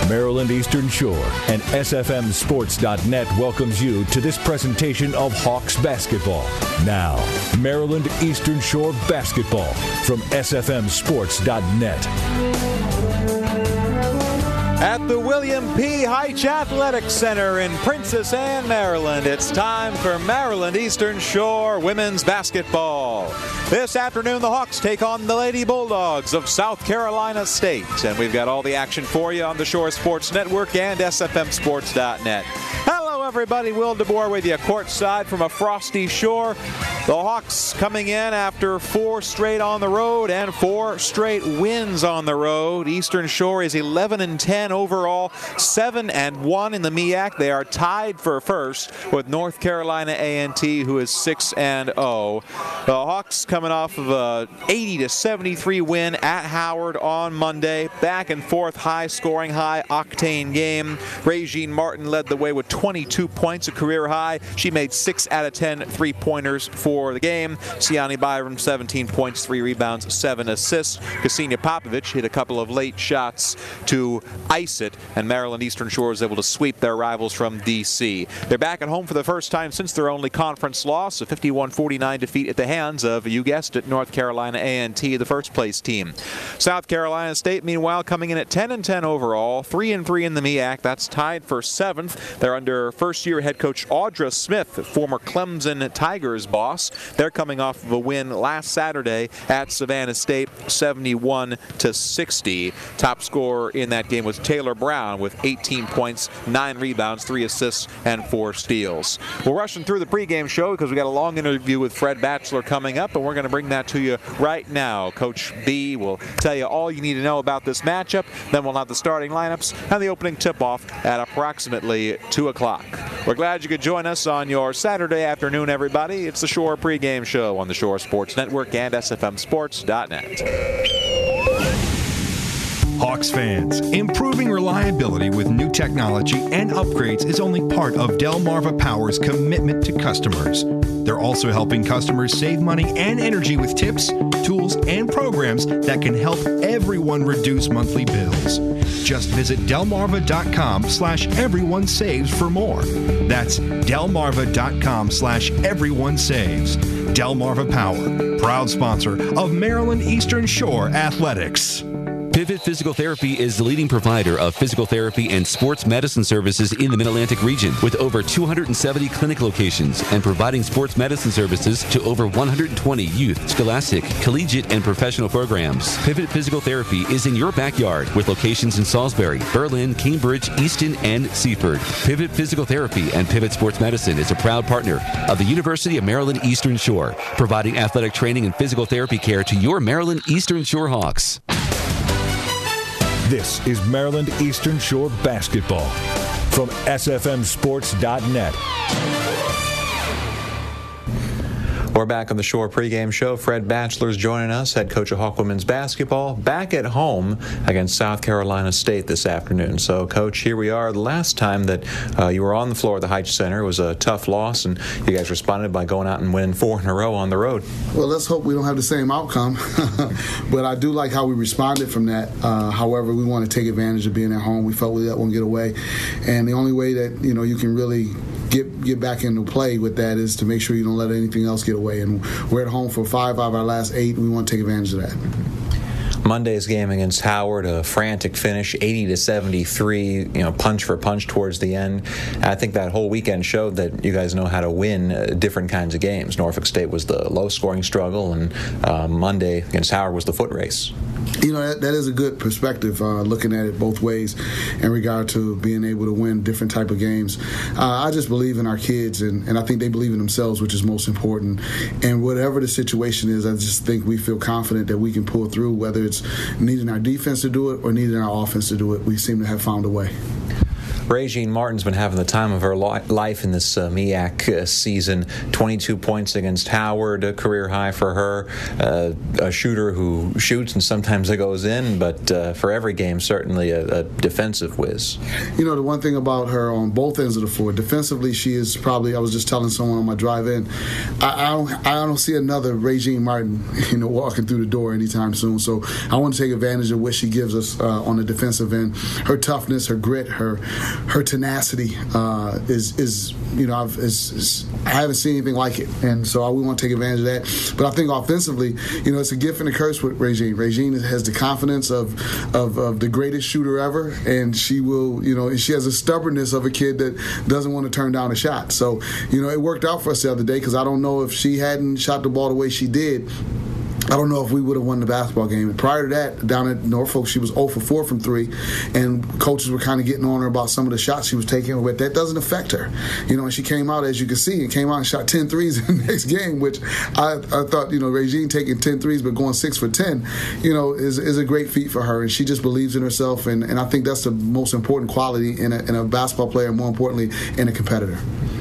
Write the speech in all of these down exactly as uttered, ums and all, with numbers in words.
Maryland Eastern Shore and S F M Sports dot net welcomes you to this presentation of Hawks basketball. Now, Maryland Eastern Shore basketball from S F M Sports dot net. At the William P. Heitch Athletic Center in Princess Anne, Maryland, it's time for Maryland Eastern Shore women's basketball. This afternoon, the Hawks take on the Lady Bulldogs of South Carolina State. And we've got all the action for you on the Shore Sports Network and S F M Sports dot net. Hello, everybody. Will DeBoer with you courtside from a frosty Shore. The Hawks coming in after four straight on the road and four straight wins on the road. Eastern Shore is eleven and ten overall, seven and one in the M E A C. They are tied for first with North Carolina A and T, who is six and oh. The Hawks coming off of a eighty to seventy-three win at Howard on Monday. Back and forth, high-scoring, high-octane game. Regine Martin led the way with twenty-two points, a career high. She made six out of ten three-pointers for the game. Siani Byram, seventeen points, three rebounds, seven assists. Ksenia Popovich hit a couple of late shots to ice it, and Maryland Eastern Shore was able to sweep their rivals from D C. They're back at home for the first time since their only conference loss, a fifty-one forty-nine defeat at the hands of, you guessed it, North Carolina A and T, the first-place team. South Carolina State, meanwhile, coming in at ten and ten overall, three and three in the M E A C. That's tied for seventh. They're under first-year head coach Audra Smith, former Clemson Tigers boss. They're coming off of a win last Saturday at Savannah State, seventy-one to sixty. Top scorer in that game was Taylor Brown with eighteen points, nine rebounds, three assists, and four steals. We're rushing through the pregame show because we got a long interview with Fred Batchelor coming up, and we're going to bring that to you right now. Coach B will tell you all you need to know about this matchup. Then we'll have the starting lineups and the opening tip-off at approximately two o'clock. We're glad you could join us on your Saturday afternoon, everybody. It's the Shore pregame show on the Shore Sports Network and S F M Sports dot net. Hawks fans, improving reliability with new technology and upgrades is only part of Delmarva Power's commitment to customers. They're also helping customers save money and energy with tips, tools, and programs that can help everyone reduce monthly bills. Just visit delmarva.com slash everyone saves for more. That's delmarva.com slash everyone saves. Delmarva Power, proud sponsor of Maryland Eastern Shore Athletics. Pivot Physical Therapy is the leading provider of physical therapy and sports medicine services in the Mid-Atlantic region, with over two hundred seventy clinic locations and providing sports medicine services to over one hundred twenty youth, scholastic, collegiate, and professional programs. Pivot Physical Therapy is in your backyard with locations in Salisbury, Berlin, Cambridge, Easton, and Seaford. Pivot Physical Therapy and Pivot Sports Medicine is a proud partner of the University of Maryland Eastern Shore, providing athletic training and physical therapy care to your Maryland Eastern Shore Hawks. This is Maryland Eastern Shore basketball from S F M Sports dot net. We're back on the Shore pregame show. Fred Batchelor's joining us, head coach of Hawk women's basketball, back at home against South Carolina State this afternoon. So, Coach, here we are. The last time that uh, you were on the floor of the Heitch Center, it was a tough loss, and you guys responded by going out and winning four in a row on the road. Well, let's hope we don't have the same outcome. But I do like how we responded from that. Uh, however, we want to take advantage of being at home. We felt we let one get away. And the only way that, you know, you can really get get back into play with that is to make sure you don't let anything else get away. And we're at home for five out of our last eight, and we want to take advantage of that. Monday's game against Howard, a frantic finish, eighty to seventy-three, you know, punch for punch towards the end. I think that whole weekend showed that you guys know how to win uh, different kinds of games. Norfolk State was the low-scoring struggle, and uh, Monday against Howard was the foot race. You know, that, that is a good perspective, uh, looking at it both ways in regard to being able to win different type of games. Uh, I just believe in our kids, and, and I think they believe in themselves, which is most important. And whatever the situation is, I just think we feel confident that we can pull through, whether it's needing our defense to do it or needing our offense to do it. We seem to have found a way. Regine Martin's been having the time of her life in this uh, M E A C uh, season. twenty-two points against Howard, a career high for her. Uh, a shooter who shoots and sometimes it goes in, but uh, for every game, certainly a, a defensive whiz. You know, the one thing about her on both ends of the floor, defensively, she is probably, I was just telling someone on my drive in, I, I, don't, I don't see another Regine Martin, you know, walking through the door anytime soon. So I want to take advantage of what she gives us uh, on the defensive end. Her toughness, her grit, her her tenacity uh, is, is, you know, I've, is, is, I haven't seen anything like it. And so I, we want to take advantage of that. But I think offensively, you know, it's a gift and a curse with Regine. Regine has the confidence of, of, of the greatest shooter ever, and she will, you know, she has a stubbornness of a kid that doesn't want to turn down a shot. So, you know, it worked out for us the other day because I don't know if she hadn't shot the ball the way she did, I don't know if we would have won the basketball game. And prior to that, down at Norfolk, she was zero for four from three, and coaches were kind of getting on her about some of the shots she was taking, but that doesn't affect her. You know, and she came out, as you can see, and came out and shot ten threes in the next game, which I, I thought, you know, Regine taking ten threes but going six for ten, you know, is, is a great feat for her, and she just believes in herself, and, and I think that's the most important quality in a, in a basketball player, and more importantly, in a competitor.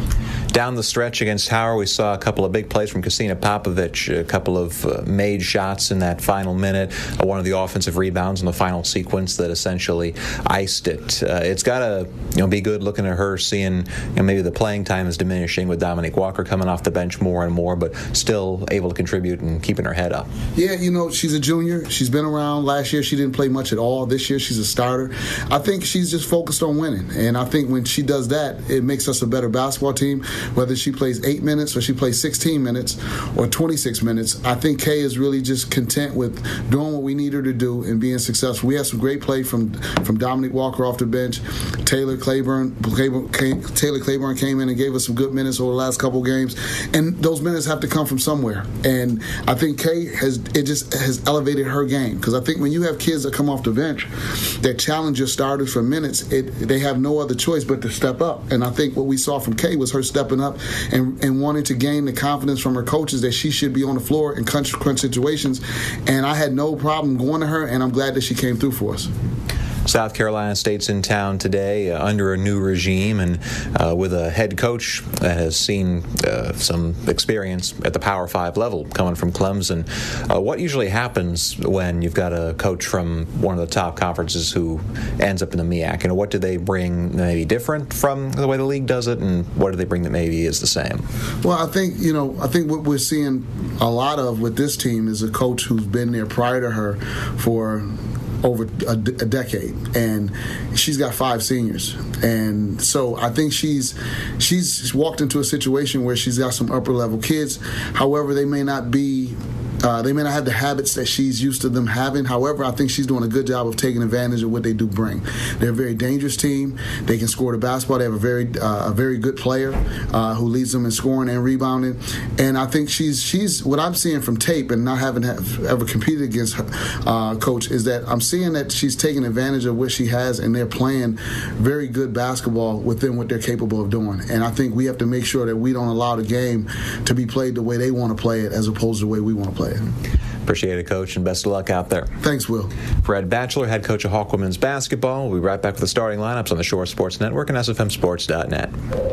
Down the stretch against Howard, we saw a couple of big plays from Kasina Popovich, a couple of uh, made shots in that final minute, uh, one of the offensive rebounds in the final sequence that essentially iced it. Uh, it's got to you know, be good looking at her, seeing you know, maybe the playing time is diminishing with Dominique Walker coming off the bench more and more, but still able to contribute and keeping her head up. Yeah, you know, she's a junior. She's been around. Last year she didn't play much at all. This year she's a starter. I think she's just focused on winning, and I think when she does that, it makes us a better basketball team. Whether she plays eight minutes or she plays sixteen minutes or twenty-six minutes, I think Kay is really just content with doing what we need her to do and being successful. We had some great play from from Dominique Walker off the bench. Taylor Claiborne, Claiborne came, Taylor Claiborne came in and gave us some good minutes over the last couple of games, and those minutes have to come from somewhere. And I think Kay has it just has elevated her game, because I think when you have kids that come off the bench that challenge your starters for minutes, it, they have no other choice but to step up. And I think what we saw from Kay was her stepping up And, and wanting to gain the confidence from her coaches that she should be on the floor in crunch, crunch situations. And I had no problem going to her, and I'm glad that she came through for us. South Carolina State's in town today uh, under a new regime and uh, with a head coach that has seen uh, some experience at the Power Five level coming from Clemson. Uh, what usually happens when you've got a coach from one of the top conferences who ends up in the M E A C? You know, what do they bring maybe different from the way the league does it, and what do they bring that maybe is the same? Well, I think, you know, I think what we're seeing a lot of with this team is a coach who's been there prior to her for over a, a decade, and she's got five seniors, and so I think she's she's walked into a situation where she's got some upper level kids. However, they may not be Uh, they may not have the habits that she's used to them having. However, I think she's doing a good job of taking advantage of what they do bring. They're a very dangerous team. They can score the basketball. They have a very uh, a very good player uh, who leads them in scoring and rebounding. And I think she's she's what I'm seeing from tape, and not having have ever competed against her uh, coach, is that I'm seeing that she's taking advantage of what she has, and they're playing very good basketball within what they're capable of doing. And I think we have to make sure that we don't allow the game to be played the way they want to play it, as opposed to the way we want to play it. Appreciate it, Coach, and best of luck out there. Thanks, Will. Fred Batchelor, head coach of Hawk Women's Basketball. We'll be right back with the starting lineups on the Shore Sports Network and S F M Sports dot net.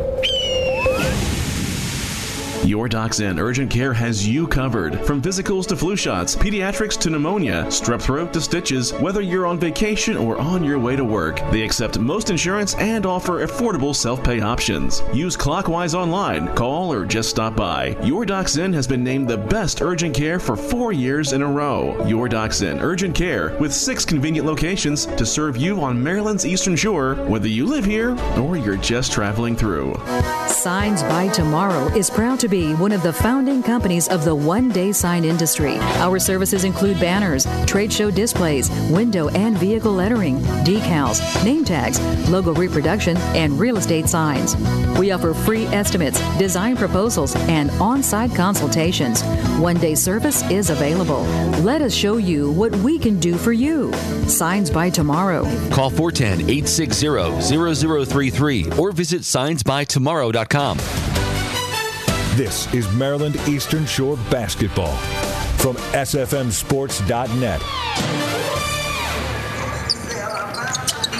Your Doc's In Urgent Care has you covered. From physicals to flu shots, pediatrics to pneumonia, strep throat to stitches, whether you're on vacation or on your way to work, they accept most insurance and offer affordable self-pay options. Use Clockwise online, call, or just stop by. Your Doc's In has been named the best urgent care for four years in a row. Your Doc's In Urgent Care, with six convenient locations to serve you on Maryland's Eastern Shore, whether you live here or you're just traveling through. Signs by Tomorrow is proud to be one of the founding companies of the one-day sign industry. Our services include banners, trade show displays, window and vehicle lettering, decals, name tags, logo reproduction, and real estate signs. We offer free estimates, design proposals, and on-site consultations. One-day service is available. Let us show you what we can do for you. Signs by Tomorrow. Call four one zero, eight six zero, zero zero three three or visit signs by tomorrow dot com. This is Maryland Eastern Shore basketball from S F M Sports dot net. We're back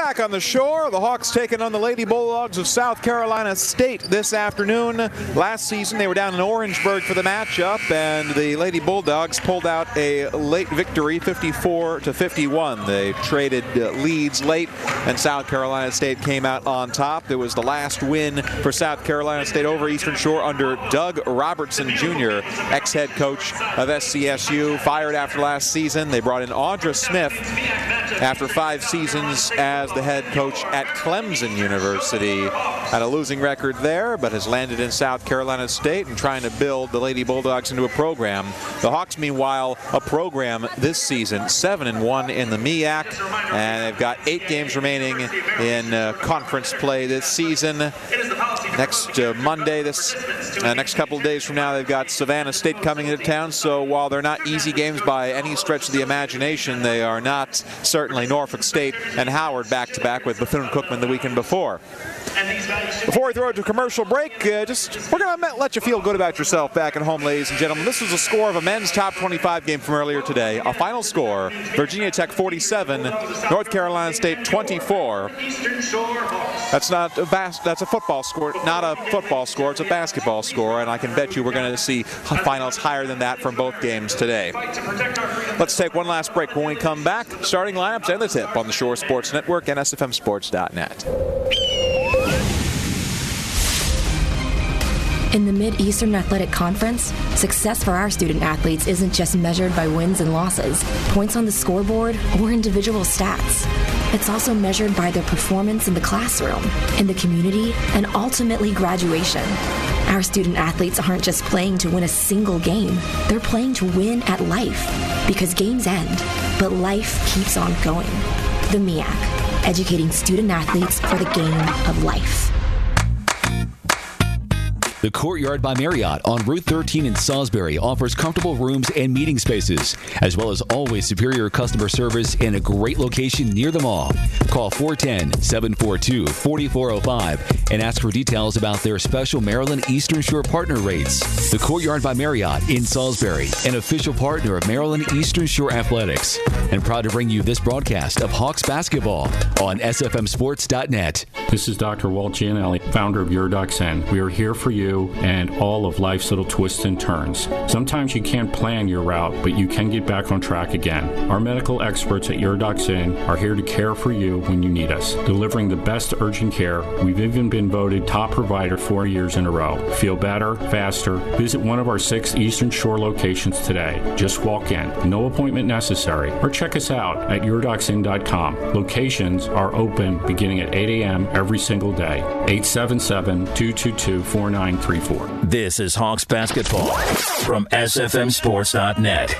back on the shore. The Hawks taking on the Lady Bulldogs of South Carolina State this afternoon. Last season, they were down in Orangeburg for the matchup, and the Lady Bulldogs pulled out a late victory, fifty-four to fifty-one. They traded uh, leads late, and South Carolina State came out on top. It was the last win for South Carolina State over Eastern Shore under Doug Robertson, Junior, ex-head coach of S C S U, fired after last season. They brought in Audra Smith after five seasons as the head coach at Clemson University. Had a losing record there, but has landed in South Carolina State and trying to build the Lady Bulldogs into a program. The Hawks, meanwhile, a program this season, seven and one in the M E A C, and they've got eight games remaining in uh, conference play this season. Next uh, Monday, this uh, next couple of days from now, they've got Savannah State coming into town. So while they're not easy games by any stretch of the imagination, they are not certainly Norfolk State and Howard back-to-back with Bethune-Cookman the weekend before. Before we throw it to a commercial break, uh, just we're going to let you feel good about yourself back at home, ladies and gentlemen. This was a score of a men's top twenty-five game from earlier today. A final score, Virginia Tech forty-seven, North Carolina State twenty-four. That's not a bas- that's a football score, not a football score, it's a basketball score, and I can bet you we're going to see finals higher than that from both games today. Let's take one last break. When we come back, starting lineups and the tip on the Shore Sports Network and S F M Sports dot net. In the Mid-Eastern Athletic Conference, success for our student athletes isn't just measured by wins and losses, points on the scoreboard, or individual stats. It's also measured by their performance in the classroom, in the community, and ultimately graduation. Our student athletes aren't just playing to win a single game. They're playing to win at life, because games end, but life keeps on going. The M E A C, educating student athletes for the game of life. The Courtyard by Marriott on Route thirteen in Salisbury offers comfortable rooms and meeting spaces, as well as always superior customer service in a great location near the mall. Call four one zero, seven four two, four four zero five and ask for details about their special Maryland Eastern Shore partner rates. The Courtyard by Marriott in Salisbury, an official partner of Maryland Eastern Shore Athletics, and proud to bring you this broadcast of Hawks basketball on S F M Sports dot net. This is Doctor Walt Gianelli, founder of Your Ducks Inn. We are here for you and all of life's little twists and turns. Sometimes you can't plan your route, but you can get back on track again. Our medical experts at Your Ducks Inn are here to care for you when you need us, delivering the best urgent care. We've even been voted top provider four years in a row. Feel better, faster. Visit one of our six Eastern Shore locations today. Just walk in, no appointment necessary, or check us out at your ducks inn dot com. Locations are open beginning at eight a.m. every single day. eight seven seven, two two two, four nine three four. This is Hawks basketball from S F M Sports dot net.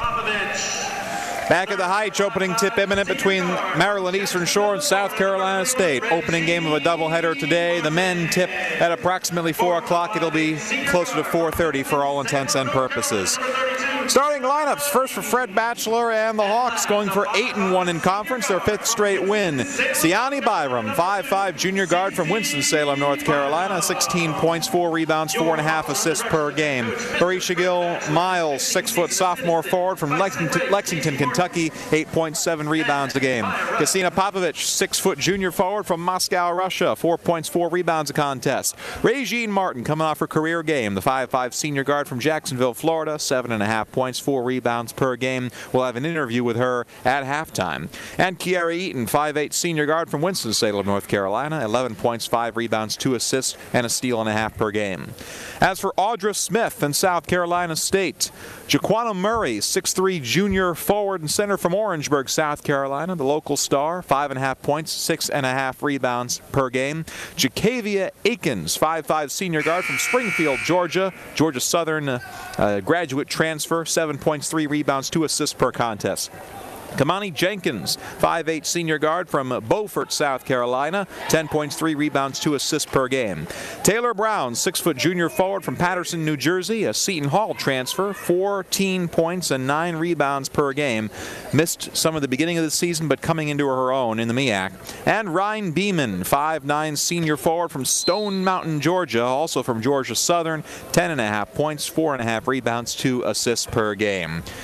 Back at the Heights, opening tip imminent between Maryland Eastern Shore and South Carolina State. Opening game of a doubleheader today. The men tip at approximately four o'clock. It'll be closer to four thirty for all intents and purposes. Starting lineups, first for Fred Batchelor and the Hawks, going for eight and one in conference, their fifth straight win. Siani Byram, five five junior guard from Winston-Salem, North Carolina, sixteen points, four rebounds, four and a half assists per game. Barisha Gill Miles, six foot sophomore forward from Lexington, Lexington, Kentucky, eight point seven rebounds a game. Kasina Popovich, six foot junior forward from Moscow, Russia, four points, four rebounds a contest. Regine Martin coming off her career game, the five five senior guard from Jacksonville, Florida, seven and a half points, four rebounds per game. We'll have an interview with her at halftime. And Kiara Eaton, five eight senior guard from Winston-Salem, North Carolina, eleven points, five rebounds, two assists, and a steal and a half per game. As for Audra Smith and South Carolina State, Jaquana Murray, six three junior forward and center from Orangeburg, South Carolina, the local star, five and a half points, six and a half rebounds per game. Jacavia Akins, five five senior guard from Springfield, Georgia, Georgia Southern uh, graduate transfer, seven points, three rebounds, two assists per contest. Kamani Jenkins, five eight senior guard from Beaufort, South Carolina, ten points, three rebounds, two assists per game. Taylor Brown, six foot junior forward from Patterson, New Jersey, a Seton Hall transfer, fourteen points and nine rebounds per game. Missed some of the beginning of the season, but coming into her own in the M E A C. And Ryan Beeman, five nine senior forward from Stone Mountain, Georgia, also from Georgia Southern, ten and a half points, four and a half rebounds, two assists per game.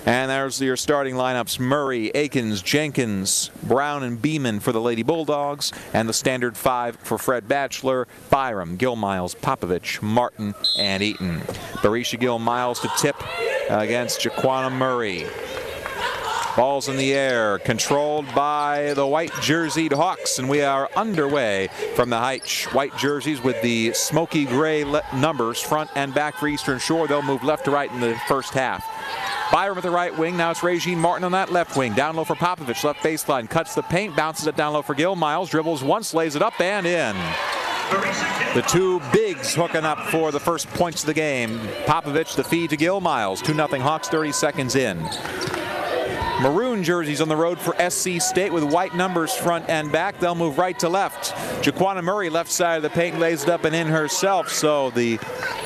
And there's your starting lineups: Murray, Akins, Jenkins, Brown, and Beeman for the Lady Bulldogs, and the standard five for Fred Batchelor: Byram, Gill-Miles, Popovich, Martin, and Eaton. Barisha Gill-Miles to tip against Jaquana Murray. Ball's in the air, controlled by the white jerseyed Hawks, and we are underway from the white jerseys with the smoky gray numbers front and back for Eastern Shore. They'll move left to right in the first half. Byram at the right wing. Now it's Regine Martin on that left wing. Down low for Popovich. Left baseline. Cuts the paint. Bounces it down low for Gill-Miles. Dribbles once. Lays it up and in. The two bigs hooking up for the first points of the game. Popovich the feed to Gill-Miles. two nothing Hawks thirty seconds in. Maroon jerseys on the road for S C State with white numbers front and back. They'll move right to left. Jaquana Murray left side of the paint. Lays it up and in herself. So the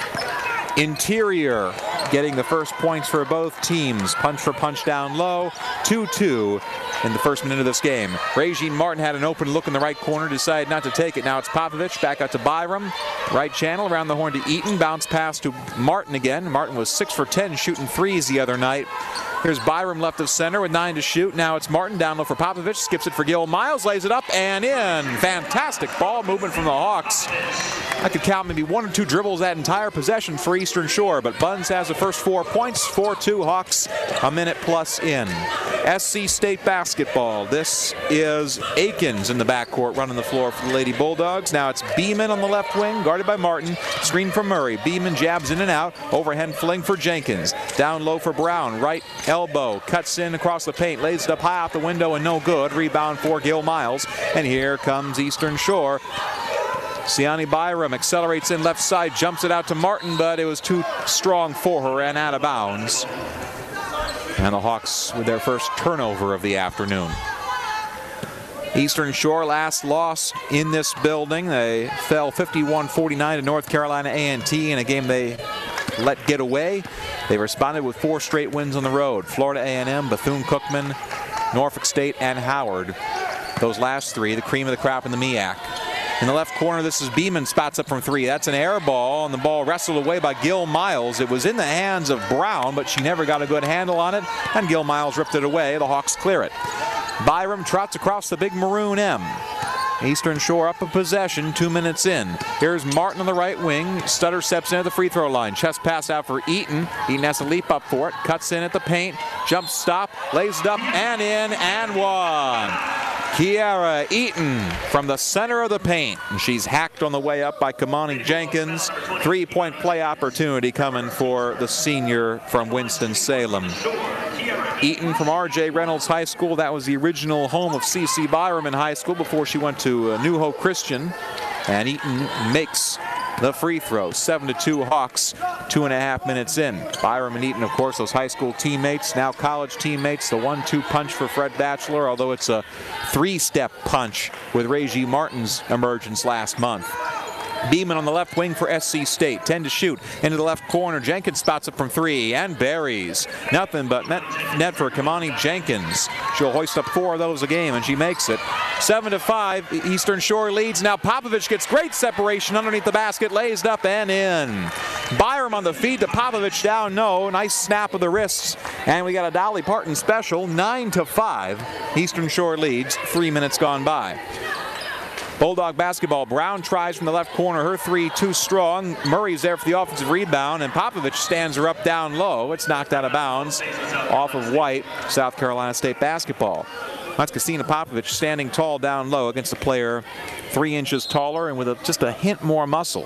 interior getting the first points for both teams. Punch for punch down low. two two in the first minute of this game. Regine Martin had an open look in the right corner, decided not to take it. Now it's Popovich back out to Byram. Right channel around the horn to Eaton. Bounce pass to Martin again. Martin was six for ten shooting threes the other night. Here's Byram left of center with nine to shoot. Now it's Martin down low for Popovich. Skips it for Gill-Miles. Lays it up and in. Fantastic ball movement from the Hawks. I could count maybe one or two dribbles that entire possession for Eastern Shore, but Buns has the first four points. four two Hawks a minute plus in. S C State basketball. This is Akins in the backcourt running the floor for the Lady Bulldogs. Now it's Beeman on the left wing, guarded by Martin. Screen from Murray. Beeman jabs in and out. Overhand fling for Jenkins. Down low for Brown. Right elbow. Cuts in across the paint. Lays it up high out the window and no good. Rebound for Gill-Miles. And here comes Eastern Shore. Siani Byram accelerates in left side, jumps it out to Martin, but it was too strong for her and out of bounds. And the Hawks with their first turnover of the afternoon. Eastern Shore last loss in this building. They fell fifty-one forty-nine to North Carolina A and T in a game they let get away. They responded with four straight wins on the road. Florida A and M, Bethune-Cookman, Norfolk State, and Howard. Those last three, the cream of the crop in the M E A C. In the left corner, this is Beeman, spots up from three. That's an air ball, and the ball wrestled away by Gill-Miles. It was in the hands of Brown, but she never got a good handle on it, and Gill-Miles ripped it away. The Hawks clear it. Byram trots across the big maroon M. Eastern Shore up a possession, two minutes in. Here's Martin on the right wing. Stutter steps in at the free throw line. Chest pass out for Eaton. Eaton has to leap up for it. Cuts in at the paint. Jump stop. Lays it up and in and one. Kiara Eaton from the center of the paint. And she's hacked on the way up by Kamani Jenkins. Three-point play opportunity coming for the senior from Winston-Salem. Eaton from R J Reynolds High School. That was the original home of C C Byram in high school before she went to uh, New Hope Christian. And Eaton makes the free throw. seven to two Hawks, two and a half minutes in. Byram and Eaton, of course, those high school teammates, now college teammates. The one two punch for Fred Batchelor, although it's a three-step punch with Reggie Martin's emergence last month. Beeman on the left wing for S C State. ten to shoot. Into the left corner. Jenkins spots up from three and buries. Nothing but net, net for Kamani Jenkins. She'll hoist up four of those a game, and she makes it. seven to five. Eastern Shore leads. Now Popovich gets great separation underneath the basket. Lays it up and in. Byram on the feed to Popovich down. No. Nice snap of the wrists. And we got a Dolly Parton special. nine to five. Eastern Shore leads. Three minutes gone by. Bulldog basketball. Brown tries from the left corner. Her three too strong. Murray's there for the offensive rebound, and Popovich stands her up down low. It's knocked out of bounds off of White. South Carolina State basketball. That's Christina Popovich standing tall down low against a player three inches taller and with a, just a hint more muscle.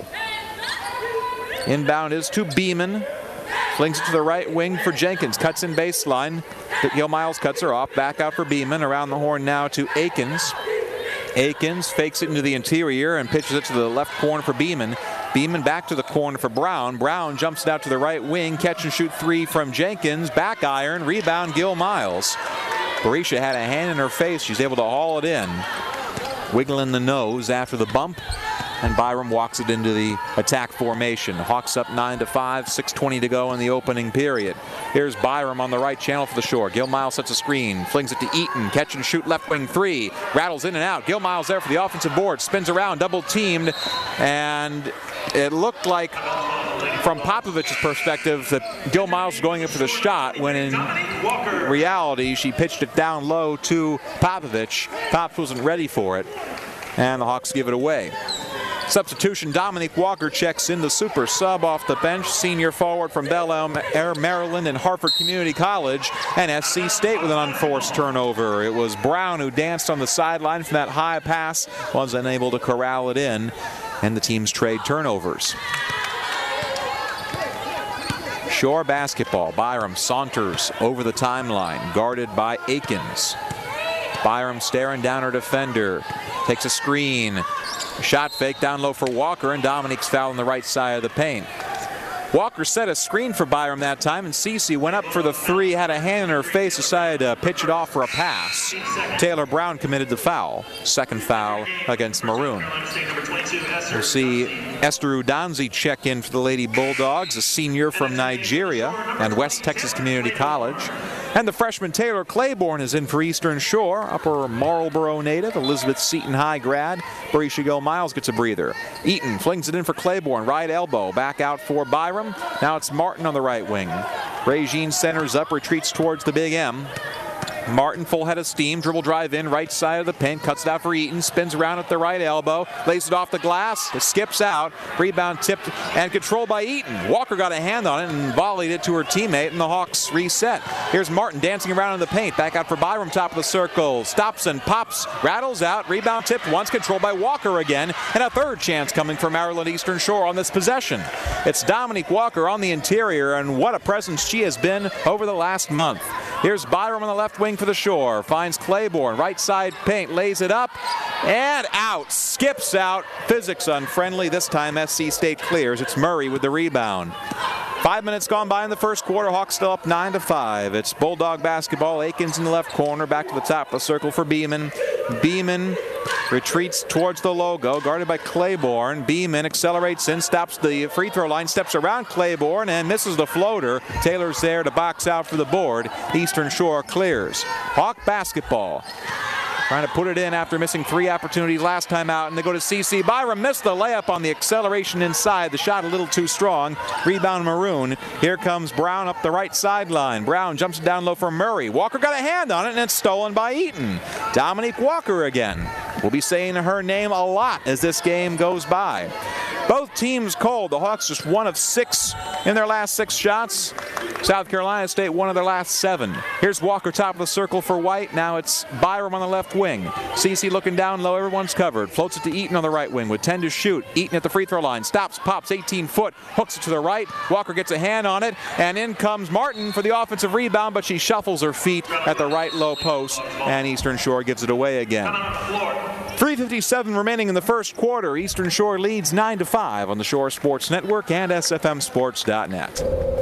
Inbound is to Beeman. Flings it to the right wing for Jenkins. Cuts in baseline. Gill-Miles cuts her off. Back out for Beeman. Around the horn now to Akins. Akins fakes it into the interior and pitches it to the left corner for Beeman. Beeman back to the corner for Brown. Brown jumps it out to the right wing. Catch and shoot three from Jenkins. Back iron. Rebound Gill-Miles. Barisha had a hand in her face. She's able to haul it in. Wiggling the nose after the bump. And Byram walks it into the attack formation. Hawks up nine to five, six twenty to go in the opening period. Here's Byram on the right channel for the Shore. Gill-Miles sets a screen, flings it to Eaton. Catch and shoot left wing three. Rattles in and out. Gill-Miles there for the offensive board. Spins around, double teamed. And it looked like from Popovich's perspective that Gil Miles was going in for the shot when in reality she pitched it down low to Popovich. Pops wasn't ready for it, and the Hawks give it away. Substitution, Dominique Walker checks in, the super sub off the bench, senior forward from Bel Air, Maryland, and Harford Community College, and S C State with an unforced turnover. It was Brown who danced on the sideline from that high pass, was unable to corral it in, and the teams trade turnovers. Shore basketball. Byram saunters over the timeline, guarded by Akins. Byram staring down her defender, takes a screen. Shot fake down low for Walker, and Dominique's foul on the right side of the paint. Walker set a screen for Byram that time, and Cece went up for the three, had a hand in her face, decided to pitch it off for a pass. Taylor Brown committed the foul. Second foul against Maroon. We'll see Esther Udanzi check in for the Lady Bulldogs, a senior from Nigeria and West Texas Community College. And the freshman Taylor Claiborne is in for Eastern Shore. Upper Marlboro native, Elizabeth Seton High grad. Barisha Gil Miles gets a breather. Eaton flings it in for Claiborne, right elbow. Back out for Byram. Now it's Martin on the right wing. Regine centers up, retreats towards the Big M. Martin full head of steam, dribble drive in, right side of the paint, cuts it out for Eaton, spins around at the right elbow, lays it off the glass, it skips out, rebound tipped and controlled by Eaton. Walker got a hand on it and volleyed it to her teammate, and the Hawks reset. Here's Martin dancing around in the paint, back out for Byram, top of the circle, stops and pops, rattles out, rebound tipped once, controlled by Walker again, and a third chance coming for Maryland Eastern Shore on this possession. It's Dominique Walker on the interior, and what a presence she has been over the last month. Here's Byram on the left wing for the Shore, finds Claiborne, right side paint, lays it up, and out, skips out, physics unfriendly, this time S C State clears. It's Murray with the rebound. Five minutes gone by in the first quarter, Hawks still up nine to five. It's Bulldog basketball, Akins in the left corner, back to the top of the circle for Beeman. Beeman retreats towards the logo, guarded by Claiborne. Beeman accelerates in, stops the free throw line, steps around Claiborne, and misses the floater. Taylor's there to box out for the board. Eastern Shore clears. Hawk basketball. Trying to put it in after missing three opportunities last time out, and they go to C C. Byram missed the layup on the acceleration inside. The shot a little too strong. Rebound Maroon. Here comes Brown up the right sideline. Brown jumps down low for Murray. Walker got a hand on it, and it's stolen by Eaton. Dominique Walker again. We'll be saying her name a lot as this game goes by. Both teams cold. The Hawks just one of six in their last six shots. South Carolina State one of their last seven. Here's Walker top of the circle for White. Now it's Byram on the left wing. Cece looking down low. Everyone's covered. Floats it to Eaton on the right wing with ten to shoot. Eaton at the free throw line. Stops, pops, eighteen foot. Hooks it to the right. Walker gets a hand on it. And in comes Martin for the offensive rebound, but she shuffles her feet at the right low post. And Eastern Shore gives it away again. three fifty-seven remaining in the first quarter. Eastern Shore leads nine to five on the Shore Sports Network and S F M sports dot net.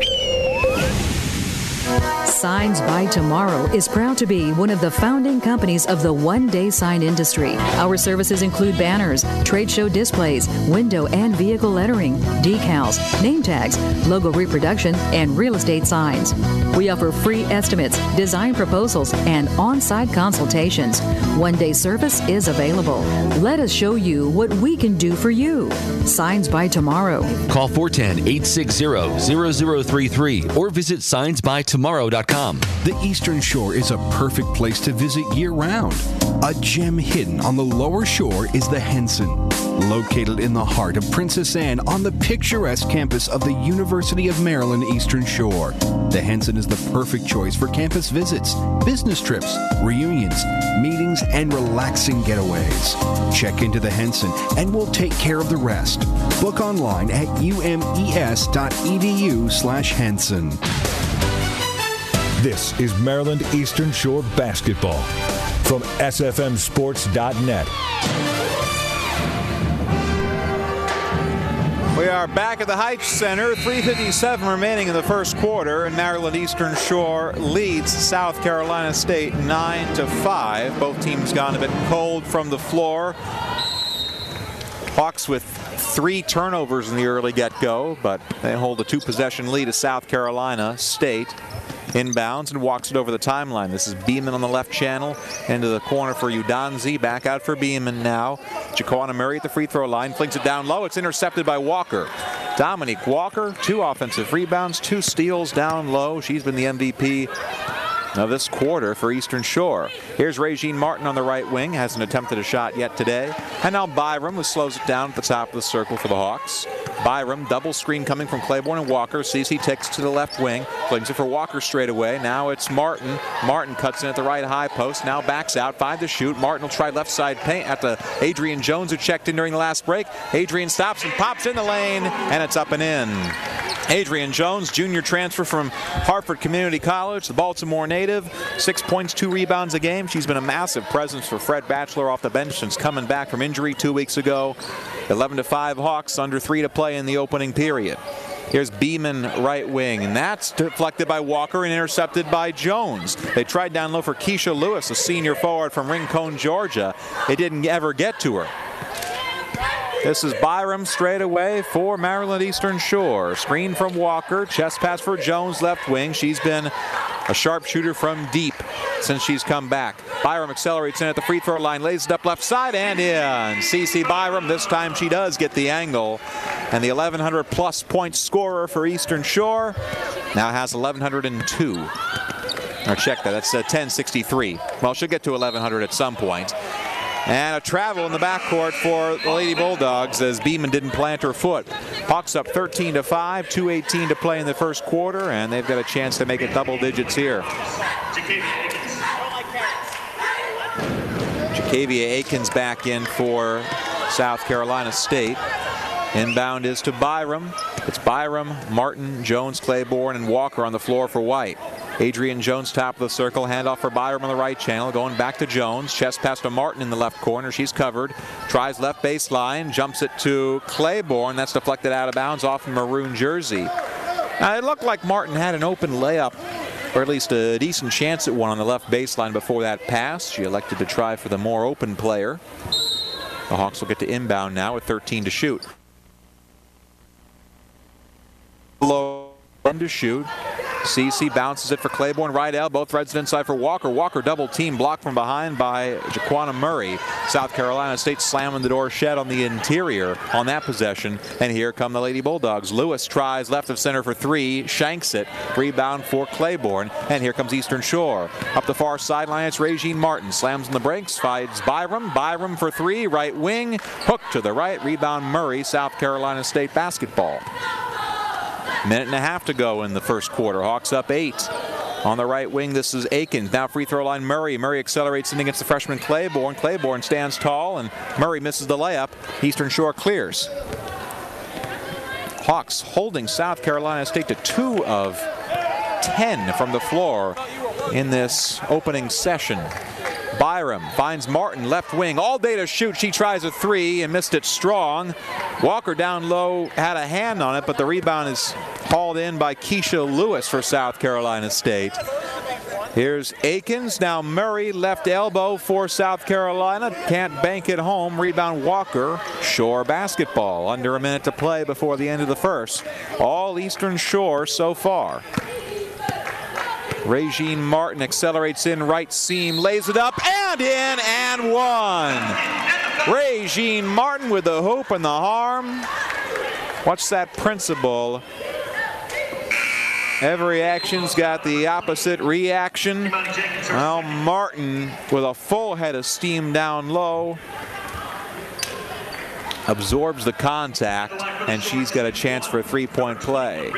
Signs by Tomorrow is proud to be one of the founding companies of the one-day sign industry. Our services include banners, trade show displays, window and vehicle lettering, decals, name tags, logo reproduction, and real estate signs. We offer free estimates, design proposals, and on-site consultations. One-day service is available. Let us show you what we can do for you. Signs by Tomorrow. Call four one zero, eight six zero, zero zero three three or visit signs by tomorrow dot com. The Eastern Shore is a perfect place to visit year-round. A gem hidden on the lower shore is the Henson, located in the heart of Princess Anne on the picturesque campus of the University of Maryland Eastern Shore. The Henson is the perfect choice for campus visits, business trips, reunions, meetings, and relaxing getaways. Check into the Henson and we'll take care of the rest. Book online at umes dot e d u slash Henson. This is Maryland Eastern Shore basketball from S F M sports dot net. We are back at the Heights Center. three fifty-seven remaining in the first quarter, and Maryland Eastern Shore leads South Carolina State nine to five. Both teams gone a bit cold from the floor. Hawks with three turnovers in the early get-go, but they hold a two-possession lead to South Carolina State. Inbounds and walks it over the timeline. This is Beeman on the left channel into the corner for Udanzi. Back out for Beeman now. Jaquana Murray at the free throw line. Flings it down low. It's intercepted by Walker. Dominique Walker, two offensive rebounds, two steals down low. She's been the M V P of this quarter for Eastern Shore. Here's Regine Martin on the right wing. Hasn't attempted a shot yet today. And now Byram, who slows it down at the top of the circle for the Hawks. Byram, double screen coming from Claiborne and Walker. Cece takes to the left wing. Flings it for Walker straight away. Now it's Martin. Martin cuts in at the right high post. Now backs out. Five to shoot. Martin will try left side paint at the Adrian Jones, who checked in during the last break. Adrian stops and pops in the lane, and it's up and in. Adrian Jones, junior transfer from Hartford Community College, the Baltimore native. Six points, two rebounds a game. She's been a massive presence for Fred Batchelor off the bench since coming back from injury two weeks ago. eleven to five Hawks, under three to play in the opening period. Here's Beeman right wing, and that's deflected by Walker and intercepted by Jones. They tried down low for Keisha Lewis, a senior forward from Rincon, Georgia. It didn't ever get to her. This is Byram straight away for Maryland Eastern Shore. Screen from Walker, chest pass for Jones, left wing. She's been a sharpshooter from deep since she's come back. Byram accelerates in at the free throw line, lays it up left side and in. Cece Byram, this time she does get the angle. And the eleven hundred plus point scorer for Eastern Shore now has eleven oh two. Or check that, that's uh, ten sixty-three. Well, she'll get to eleven hundred at some point. And a travel in the backcourt for the Lady Bulldogs as Beeman didn't plant her foot. Hawks up thirteen to five, two eighteen to play in the first quarter, and they've got a chance to make it double digits here. Jacavia Aikens back in for South Carolina State. Inbound is to Byram. It's Byram, Martin, Jones, Claiborne, and Walker on the floor for White. Adrian Jones, top of the circle. Handoff for Byram on the right channel. Going back to Jones. Chest pass to Martin in the left corner. She's covered. Tries left baseline. Jumps it to Claiborne. That's deflected out of bounds off the maroon jersey. Now, it looked like Martin had an open layup, or at least a decent chance at one on the left baseline before that pass. She elected to try for the more open player. The Hawks will get to inbound now with thirteen to shoot. Low to shoot. Cece bounces it for Claiborne, right elbow, threads it inside for Walker. Walker double team, blocked from behind by Jaquana Murray. South Carolina State slamming the door shut on the interior on that possession. And here come the Lady Bulldogs. Lewis tries left of center for three, shanks it. Rebound for Claiborne. And here comes Eastern Shore. Up the far sideline, it's Regine Martin. Slams on the brakes, finds Byram. Byram for three, right wing. Hook to the right, rebound Murray, South Carolina State basketball. Minute and a half to go in the first quarter. Hawks up eight. On the right wing, this is Aikens. Now free throw line Murray. Murray accelerates in against the freshman Claiborne. Claiborne stands tall, and Murray misses the layup. Eastern Shore clears. Hawks holding South Carolina State to two of ten from the floor in this opening session. Byram finds Martin, left wing, all day to shoot. She tries a three and missed it strong. Walker down low had a hand on it, but the rebound is hauled in by Keisha Lewis for South Carolina State. Here's Aikens. Now Murray, left elbow for South Carolina. Can't bank it home. Rebound Walker. Shore basketball. Under a minute to play before the end of the first. All Eastern Shore so far. Regine Martin accelerates in right seam, lays it up and in and one. Regine Martin with the hoop and the harm. What's that principle? Every action's got the opposite reaction. Well, Martin with a full head of steam down low absorbs the contact, and she's got a chance for a three-point play.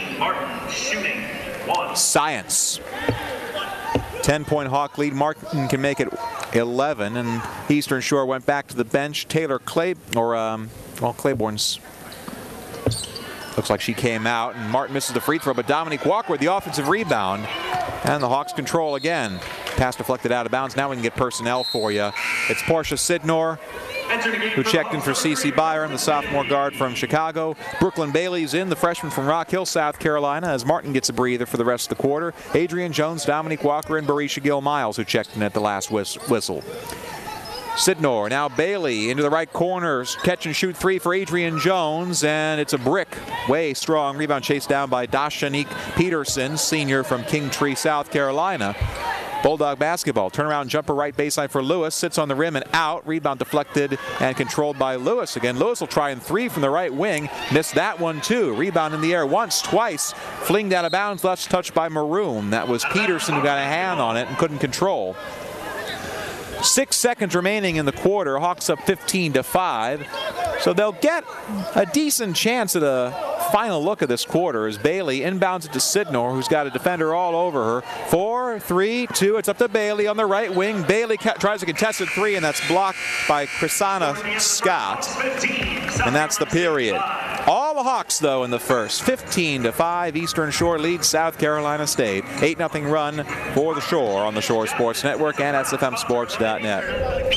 Science. ten-point Hawk lead. Martin can make it eleven, and Eastern Shore went back to the bench. Taylor Clay, or um, well, Claiborne's. Looks like she came out, and Martin misses the free throw, but Dominique Walker with the offensive rebound, and the Hawks control again. Pass deflected out of bounds. Now we can get personnel for you. It's Portia Sidnor, who checked in for Cece Byram, the sophomore guard from Chicago. Brooklyn Bailey's in, the freshman from Rock Hill, South Carolina, as Martin gets a breather for the rest of the quarter. Adrian Jones, Dominique Walker, and Barisha Gill Miles, who checked in at the last whistle. Sidnor, now Bailey into the right corner, catch and shoot three for Adrian Jones, and it's a brick. Way strong. Rebound chased down by Dashanique Peterson, senior from Kingtree, South Carolina. Bulldog basketball. Turnaround jumper right baseline for Lewis. Sits on the rim and out. Rebound deflected and controlled by Lewis. Again, Lewis will try and three from the right wing. Missed that one too. Rebound in the air once, twice. Flinged out of bounds. Left touched by Maroon. That was Peterson who got a hand on it and couldn't control. Six seconds remaining in the quarter. Hawks up fifteen to five. So they'll get a decent chance at a final look at this quarter as Bailey inbounds it to Sidnor, who's got a defender all over her. Four, three, two. It's up to Bailey on the right wing. Bailey tries a contested three, and that's blocked by Chrisana Scott. And that's the period. All the Hawks, though, in the first. fifteen to five. Eastern Shore leads South Carolina State. eight nothing run for the Shore on the Shore Sports Network and S F M Sports dot net.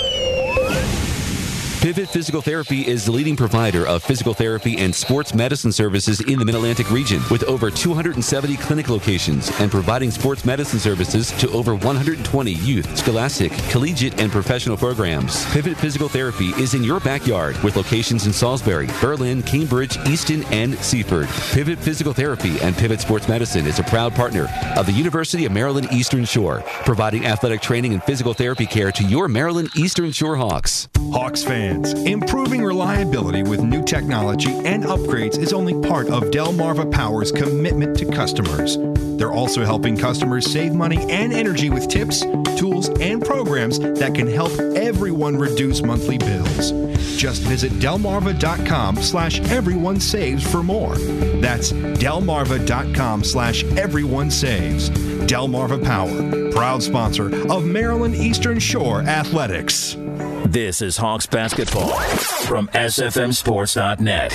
Pivot Physical Therapy is the leading provider of physical therapy and sports medicine services in the Mid-Atlantic region, with over two hundred seventy clinic locations and providing sports medicine services to over one hundred twenty youth, scholastic, collegiate, and professional programs. Pivot Physical Therapy is in your backyard with locations in Salisbury, Berlin, Cambridge, Easton, and Seaford. Pivot Physical Therapy and Pivot Sports Medicine is a proud partner of the University of Maryland Eastern Shore, providing athletic training and physical therapy care to your Maryland Eastern Shore Hawks. Hawks fans, improving reliability with new technology and upgrades is only part of Delmarva Power's commitment to customers. They're also helping customers save money and energy with tips, tools, and programs that can help everyone reduce monthly bills. Just visit delmarva.com slash everyone saves for more. That's delmarva.com slash everyone saves. Delmarva Power, proud sponsor of Maryland Eastern Shore Athletics. This is Hawks basketball from S F M Sports dot net.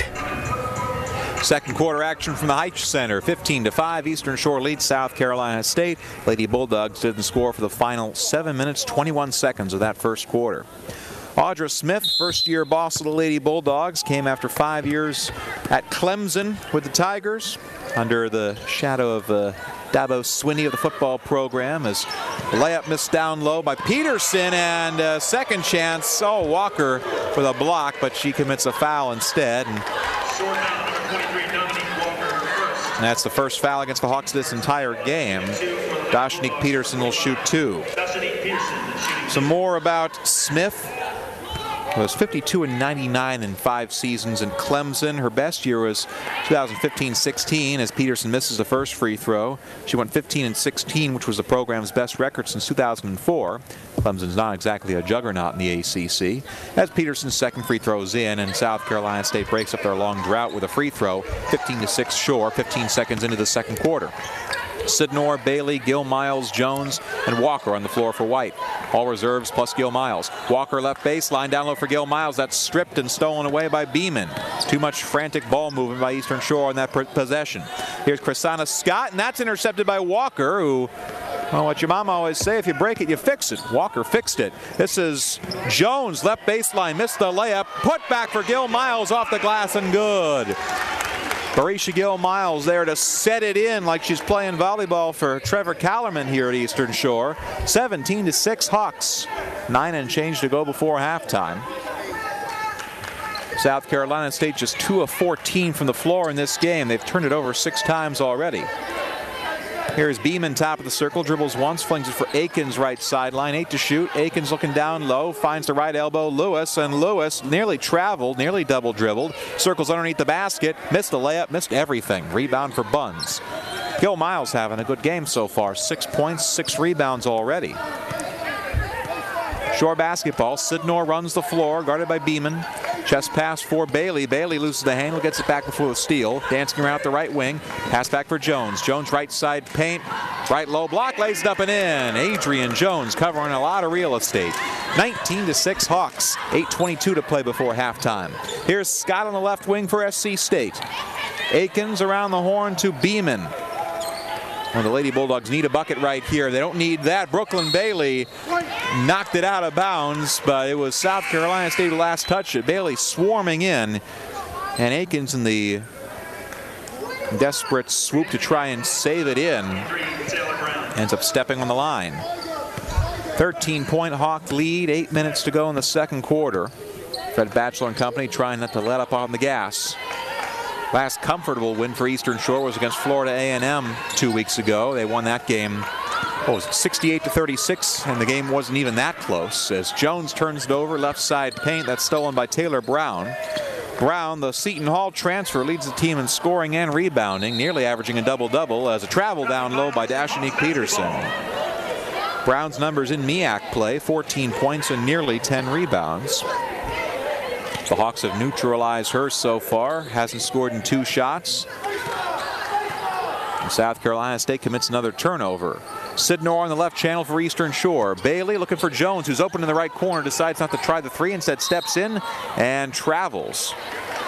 Second quarter action from the Heitch Center. fifteen to five. Eastern Shore leads South Carolina State. Lady Bulldogs didn't score for the final seven minutes, twenty-one seconds of that first quarter. Audra Smith, first-year boss of the Lady Bulldogs, came after five years at Clemson with the Tigers under the shadow of uh, Dabo Swinney of the football program, as the layup missed down low by Peterson, and uh, second chance, oh, Walker with a block, but she commits a foul instead. And that's the first foul against the Hawks this entire game. Dashnique Peterson will shoot two. Some more about Smith. Was fifty-two and ninety-nine in five seasons in Clemson. Her best year was two thousand fifteen sixteen as Peterson misses the first free throw. She went fifteen and sixteen, which was the program's best record since two thousand four. Clemson's not exactly a juggernaut in the A C C. As Peterson's second free throw's in, and South Carolina State breaks up their long drought with a free throw, fifteen to six Shore, fifteen seconds into the second quarter. Sidnor, Bailey, Gil Miles, Jones, and Walker on the floor for White. All reserves plus Gil Miles. Walker left baseline, down low for Gil Miles. That's stripped and stolen away by Beeman. Too much frantic ball movement by Eastern Shore on that possession. Here's Chrisana Scott, and that's intercepted by Walker, who, well, what your mom always say, if you break it, you fix it. Walker fixed it. This is Jones, left baseline, missed the layup. Put back for Gil Miles, off the glass and good. Barisha Gil Miles there to set it in like she's playing volleyball for Trevor Callerman here at Eastern Shore. seventeen to six Hawks. Nine and change to go before halftime. South Carolina State just two of fourteen from the floor in this game. They've turned it over six times already. Here's Beeman, top of the circle, dribbles once, flings it for Akins, right sideline, eight to shoot. Akins looking down low, finds the right elbow, Lewis, and Lewis nearly traveled, nearly double dribbled, circles underneath the basket, missed the layup, missed everything. Rebound for Buns. Gil Miles having a good game so far, six points, six rebounds already. Shore basketball, Sidnor runs the floor, guarded by Beeman. Chest pass for Bailey. Bailey loses the handle, gets it back before the steal. Dancing around the right wing. Pass back for Jones. Jones right side paint. Right low block, lays it up and in. Adrian Jones covering a lot of real estate. nineteen to six Hawks. eight twenty-two to play before halftime. Here's Scott on the left wing for S C State. Akins around the horn to Beeman. Well, the Lady Bulldogs need a bucket right here. They don't need that. Brooklyn Bailey knocked it out of bounds, but it was South Carolina State who last touched it. Bailey swarming in, and Akins in the desperate swoop to try and save it in ends up stepping on the line. thirteen point Hawk lead, eight minutes to go in the second quarter. Fred Batchelor and company trying not to let up on the gas. Last comfortable win for Eastern Shore was against Florida A and M two weeks ago. They won that game Oh, sixty-eight to thirty-six, and the game wasn't even that close as Jones turns it over, left side paint. That's stolen by Taylor Brown. Brown, the Seton Hall transfer, leads the team in scoring and rebounding, nearly averaging a double-double as a travel down low by Dashanique Peterson. Brown's numbers in M E A C play, fourteen points and nearly ten rebounds. The Hawks have neutralized her so far, hasn't scored in two shots. And South Carolina State commits another turnover. Sidnor on the left channel for Eastern Shore. Bailey looking for Jones, who's open in the right corner, decides not to try the three, instead steps in and travels.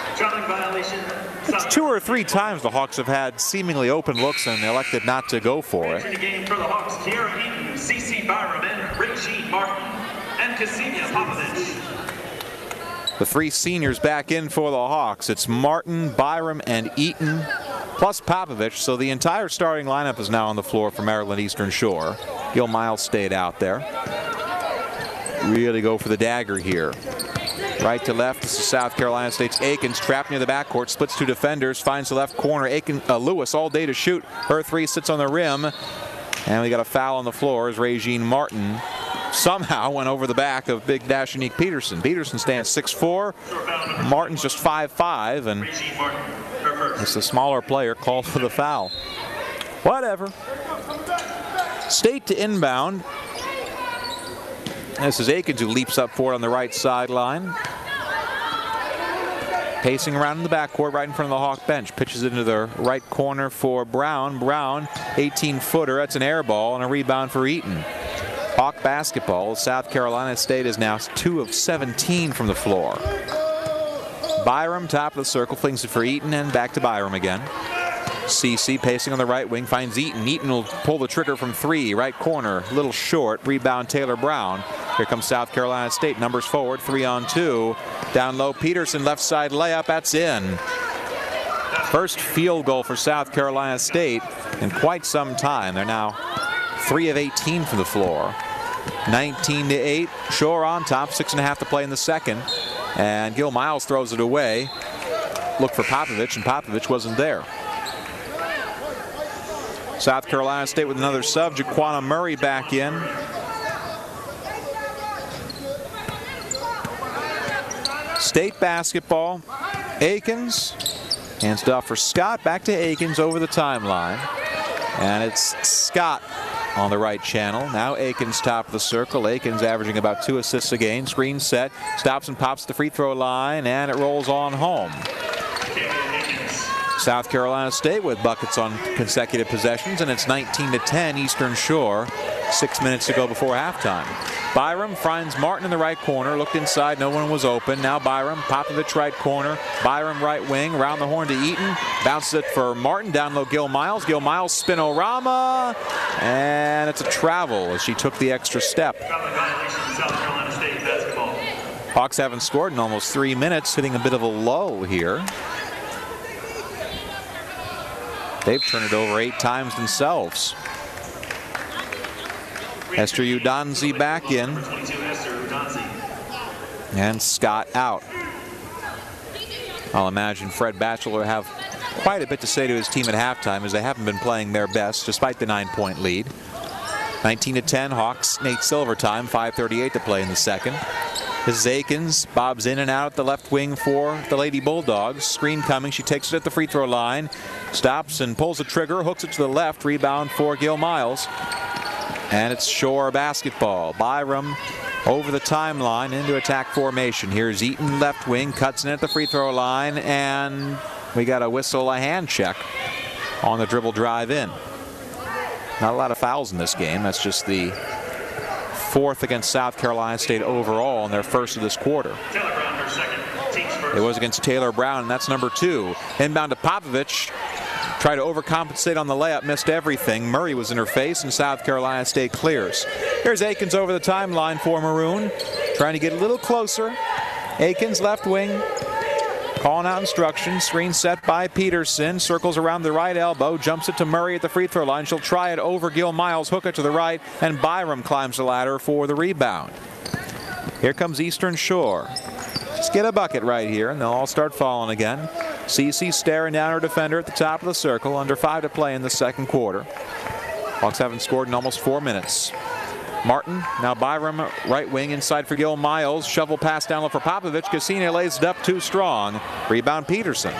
It's two or three times the Hawks have had seemingly open looks and elected not to go for it. The game for the Hawks, Tiara Eaton, C C Byram, and Regine Martin, and Ksenia Popovich. The three seniors back in for the Hawks. It's Martin, Byram, and Eaton, plus Popovich. So the entire starting lineup is now on the floor for Maryland Eastern Shore. Gil Miles stayed out there. Really go for the dagger here. Right to left, this is South Carolina State's Akins, trapped near the backcourt, splits two defenders, finds the left corner. Aiken, uh, Lewis all day to shoot. Her three sits on the rim. And we got a foul on the floor as Regine Martin somehow went over the back of big Dashanique Peterson. Peterson stands six four. Martin's just five five, and it's the smaller player called for the foul. Whatever. State to inbound. This is Akins who leaps up for it on the right sideline. Pacing around in the backcourt right in front of the Hawk bench. Pitches it into the right corner for Brown. Brown, eighteen footer. That's an air ball and a rebound for Eaton. Hawk basketball. South Carolina State is now two of seventeen from the floor. Byram, top of the circle, flings it for Eaton, and back to Byram again. C C pacing on the right wing, finds Eaton. Eaton will pull the trigger from three, right corner, a little short. Rebound Taylor Brown. Here comes South Carolina State. Numbers forward, three on two. Down low, Peterson, left side layup, that's in. First field goal for South Carolina State in quite some time. They're now three of eighteen from the floor. nineteen to eight, Shore on top, six and a half to play in the second. And Gil Miles throws it away. Look for Popovich, and Popovich wasn't there. South Carolina State with another sub. Jaquana Murray back in. State basketball. Akins. Hands it off for Scott. Back to Akins over the timeline. And it's Scott on the right channel. Now Akins top of the circle. Akins averaging about two assists a game. Screen set. Stops and pops the free throw line. And it rolls on home. South Carolina State with buckets on consecutive possessions, and it's nineteen to ten Eastern Shore. Six minutes to go before halftime. Byram finds Martin in the right corner. Looked inside, no one was open. Now Byram, Popovich right corner. Byram right wing, around the horn to Eaton. Bounces it for Martin, down low Gil Miles. Gil Miles spin-o-rama, and it's a travel as she took the extra step. Hawks haven't scored in almost three minutes, hitting a bit of a lull here. They've turned it over eight times themselves. Esther Udonzi back in. And Scott out. I'll imagine Fred Batchelor have quite a bit to say to his team at halftime as they haven't been playing their best despite the nine-point lead. nineteen to ten, Hawks, Nate Silver time, five thirty-eight to play in the second. This is Akins, bobs in and out at the left wing for the Lady Bulldogs. Screen coming, she takes it at the free throw line. Stops and pulls the trigger, hooks it to the left, rebound for Gil Miles. And it's Shore basketball. Byram over the timeline into attack formation. Here's Eaton left wing, cuts in at the free throw line, and we got a whistle, a hand check on the dribble drive in. Not a lot of fouls in this game. That's just the fourth against South Carolina State overall in their first of this quarter. It was against Taylor Brown, and that's number two. Inbound to Popovich. Tried to overcompensate on the layup, missed everything. Murray was in her face, and South Carolina State clears. Here's Akins over the timeline for Maroon. Trying to get a little closer. Akins left wing. Calling out instructions. Screen set by Peterson. Circles around the right elbow. Jumps it to Murray at the free throw line. She'll try it over Gil Miles. Hook it to the right. And Byram climbs the ladder for the rebound. Here comes Eastern Shore. Just get a bucket right here, and they'll all start falling again. C C staring down her defender at the top of the circle. Under five to play in the second quarter. Hawks haven't scored in almost four minutes. Martin, now Byram, right wing, inside for Gil Miles. Shovel pass down low for Popovich. Cassini lays it up too strong. Rebound Peterson.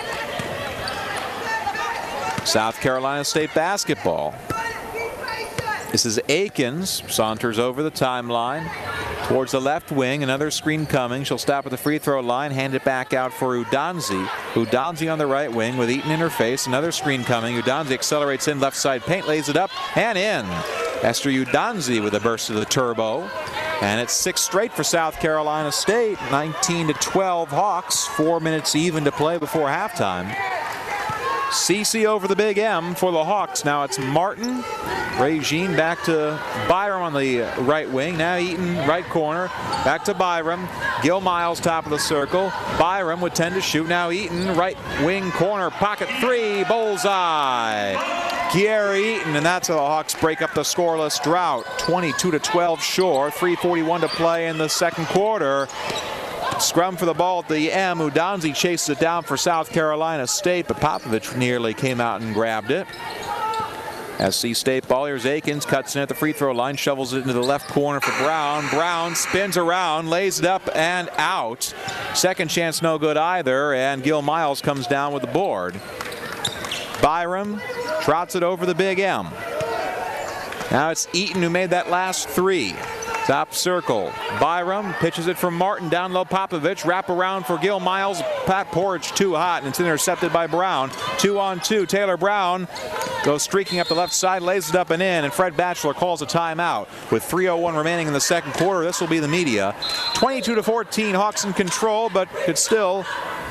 South Carolina State basketball. This is Akins. Saunters over the timeline. Towards the left wing, another screen coming. She'll stop at the free throw line, hand it back out for Udanzi. Udanzi on the right wing with Eaton in her face. Another screen coming. Udanzi accelerates in left side paint, lays it up and in. Esther Udanzi with a burst of the turbo. And it's six straight for South Carolina State. nineteen to twelve Hawks. Four minutes even to play before halftime. Cece over the big M for the Hawks. Now it's Martin. Regine back to Byram on the right wing. Now Eaton, right corner. Back to Byram. Gil Miles, top of the circle. Byram with ten to shoot. Now Eaton, right wing corner. Pocket three. Bullseye. Kiera Eaton, and that's how the Hawks break up the scoreless drought. twenty-two to twelve Shore. three forty-one to play in the second quarter. Scrum for the ball at the M. Udanzi chases it down for South Carolina State, but Popovich nearly came out and grabbed it. S C State ball. Here's Akins, cuts in at the free throw line, shovels it into the left corner for Brown. Brown spins around, lays it up and out. Second chance no good either, and Gil Miles comes down with the board. Byram trots it over the big M. Now it's Eaton who made that last three. Top circle. Byram pitches it from Martin. Down low Popovich. Wrap around for Gil Miles. Pat Porridge too hot, and it's intercepted by Brown. Two on two. Taylor Brown goes streaking up the left side, lays it up and in, and Fred Batchelor calls a timeout. With three oh one remaining in the second quarter, this will be the media. twenty-two to fourteen, Hawks in control, but could still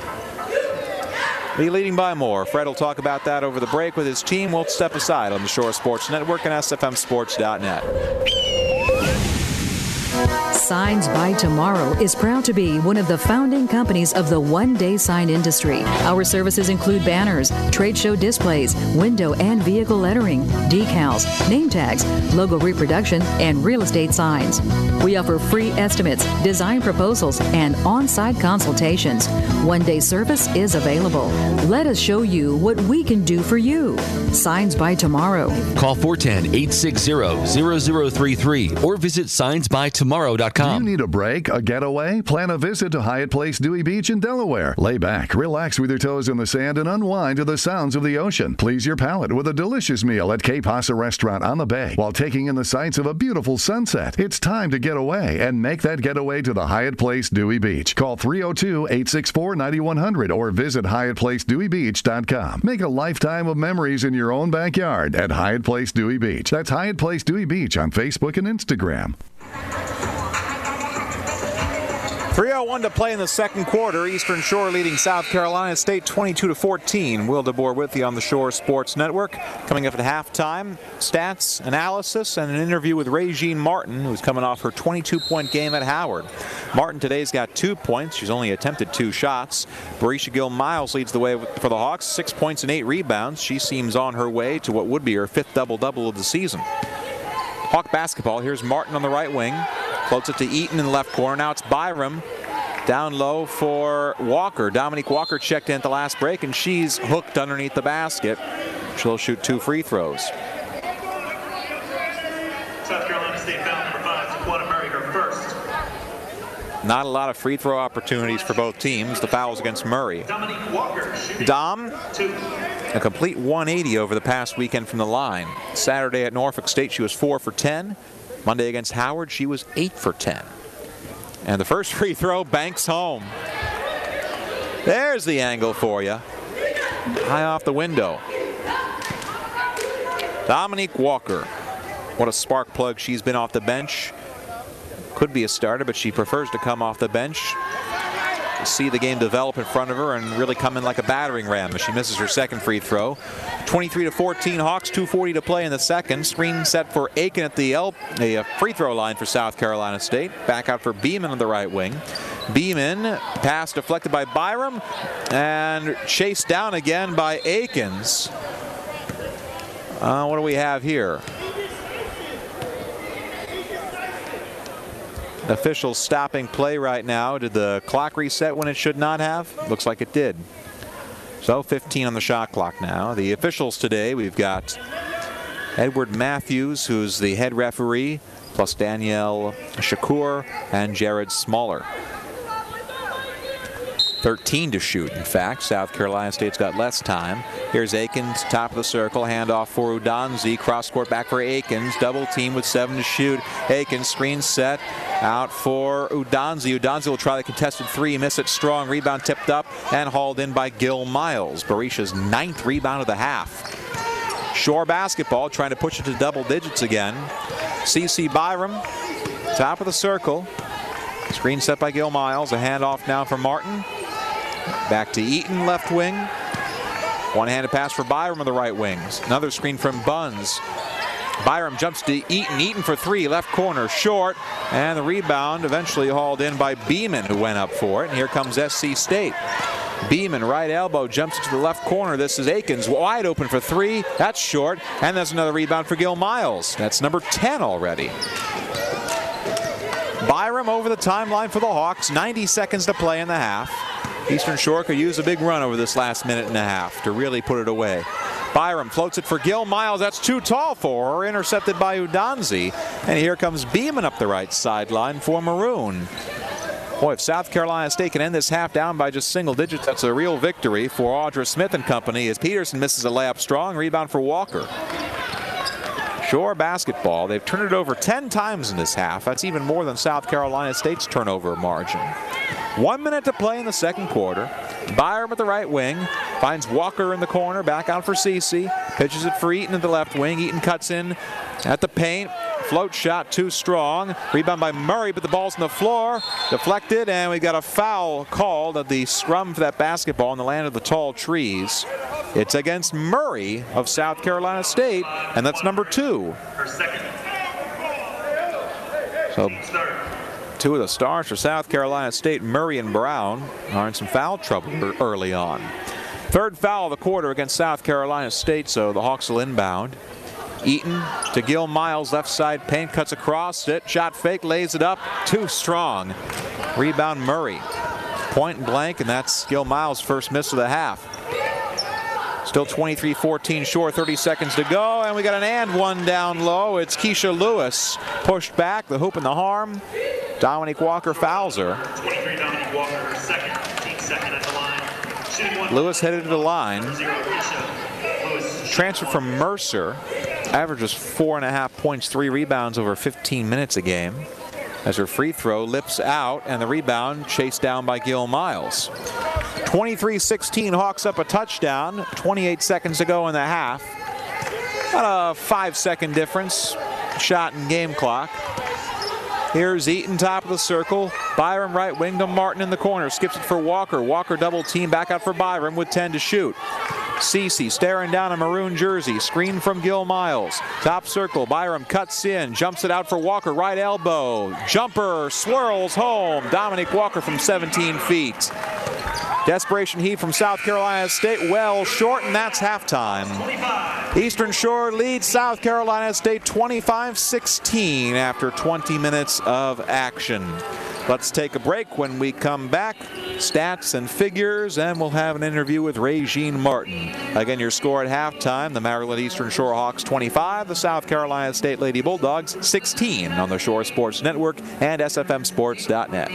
be leading by more. Fred will talk about that over the break with his team. We'll step aside on the Shore Sports Network and S F M Sports dot net. Signs by Tomorrow is proud to be one of the founding companies of the one-day sign industry. Our services include banners, trade show displays, window and vehicle lettering, decals, name tags, logo reproduction, and real estate signs. We offer free estimates, design proposals, and on-site consultations. One-day service is available. Let us show you what we can do for you. Signs by Tomorrow. Call four one zero, eight six zero, zero zero three three or visit signs by tomorrow dot com. Do you need a break, a getaway? Plan a visit to Hyatt Place Dewey Beach in Delaware. Lay back, relax with your toes in the sand, and unwind to the sounds of the ocean. Please your palate with a delicious meal at Cape Hassa Restaurant on the Bay while taking in the sights of a beautiful sunset. It's time to get away and make that getaway to the Hyatt Place Dewey Beach. Call three oh two, eight six four, nine one zero zero or visit Hyatt Place Dewey Beach dot com. Make a lifetime of memories in your own backyard at Hyatt Place Dewey Beach. That's Hyatt Place Dewey Beach on Facebook and Instagram. three oh one to play in the second quarter. Eastern Shore leading South Carolina State twenty-two to fourteen. Will DeBoer with you on the Shore Sports Network. Coming up at halftime, stats, analysis, and an interview with Regine Martin, who's coming off her twenty-two point game at Howard. Martin today's got two points. She's only attempted two shots. Barisha Gil Miles leads the way for the Hawks, six points and eight rebounds. She seems on her way to what would be her fifth double-double of the season. Hawk basketball. Here's Martin on the right wing. Floats it to Eaton in the left corner. Now it's Byram down low for Walker. Dominique Walker checked in at the last break, and she's hooked underneath the basket. She'll shoot two free throws. South Carolina State foul number five, Taquana Murray, her first. Not a lot of free throw opportunities for both teams. The foul's against Murray. Dominique Walker shooting Dom, two. a complete one eighty over the past weekend from the line. Saturday at Norfolk State, she was four for ten. Monday against Howard, she was eight for ten. And the first free throw banks home. There's the angle for you. High off the window. Dominique Walker. What a spark plug she's been off the bench. Could be a starter, but she prefers to come off the bench. See the game develop in front of her and really come in like a battering ram as she misses her second free throw. twenty-three to fourteen Hawks, two forty to play in the second. Screen set for Aiken at the L, a free throw line for South Carolina State. Back out for Beeman on the right wing. Beeman, pass deflected by Byram and chased down again by Akins. Uh, what do we have here? Officials stopping play right now. Did the clock reset when it should not have? Looks like it did. So fifteen on the shot clock now. The officials today, we've got Edward Matthews, who's the head referee, plus Danielle Shakur and Jared Smaller. thirteen to shoot, in fact. South Carolina State's got less time. Here's Akins, top of the circle, handoff for Udanzi. Cross court back for Akins. Double team with seven to shoot. Akins, screen set, out for Udanzi. Udanzi will try the contested three, miss it strong. Rebound tipped up and hauled in by Gil Miles. Berisha's ninth rebound of the half. Shore basketball, trying to push it to double digits again. Cece Byram, top of the circle. Screen set by Gil Miles. A handoff now for Martin. Back to Eaton, left wing. One-handed pass for Byram on the right wings. Another screen from Buns. Byram jumps to Eaton. Eaton for three, left corner, short. And the rebound eventually hauled in by Beeman, who went up for it. And here comes S C State. Beeman, right elbow, jumps to the left corner. This is Akins, wide open for three. That's short. And there's another rebound for Gil Miles. That's number ten already. Byram over the timeline for the Hawks. ninety seconds to play in the half. Eastern Shore could use a big run over this last minute and a half to really put it away. Byram floats it for Gil Miles. That's too tall for her. Intercepted by Udanzi. And here comes Beeman up the right sideline for Maroon. Boy, if South Carolina State can end this half down by just single digits, that's a real victory for Audra Smith and company as Peterson misses a layup strong. Rebound for Walker. Shore basketball, they've turned it over ten times in this half. That's even more than South Carolina State's turnover margin. One minute to play in the second quarter. Byram at the right wing. Finds Walker in the corner. Back out for Cece. Pitches it for Eaton at the left wing. Eaton cuts in at the paint. Float shot too strong. Rebound by Murray, but the ball's on the floor. Deflected, and we got a foul called at the scrum for that basketball in the land of the tall trees. It's against Murray of South Carolina State, and that's number two. So two of the stars for South Carolina State, Murray and Brown, are in some foul trouble early on. Third foul of the quarter against South Carolina State, so the Hawks will inbound. Eaton to Gil Miles, left side paint, cuts across it. Shot fake, lays it up, too strong. Rebound Murray. Point and blank, and that's Gil Miles' first miss of the half. Still twenty-three fourteen Shore, thirty seconds to go, and we got an and one down low. It's Keisha Lewis. Pushed back, the hoop and the harm. Dominique Walker fouls her. twenty-three Dominique Walker, second, team second at the line. Lewis headed to the line. Transfer from Mercer. Averages four and a half points, three rebounds over fifteen minutes a game. As her free throw lips out, and the rebound chased down by Gil Miles. twenty-three sixteen, Hawks up a touchdown. twenty-eight seconds to go in the half. About a five second difference. Shot and game clock. Here's Eaton, top of the circle. Byram right wing to Martin in the corner. Skips it for Walker. Walker double team back out for Byram with ten to shoot. Cece staring down a maroon jersey. Screen from Gil Miles. Top circle. Byram cuts in. Jumps it out for Walker. Right elbow. Jumper swirls home. Dominique Walker from seventeen feet. Desperation heat from South Carolina State. Well short, and that's halftime. Eastern Shore leads South Carolina State twenty-five sixteen after twenty minutes of action. Let's take a break. When we come back, stats and figures, and we'll have an interview with Regine Martin. Again, your score at halftime, the Maryland Eastern Shore Hawks twenty-five, the South Carolina State Lady Bulldogs sixteen on the Shore Sports Network and S F M sports dot net.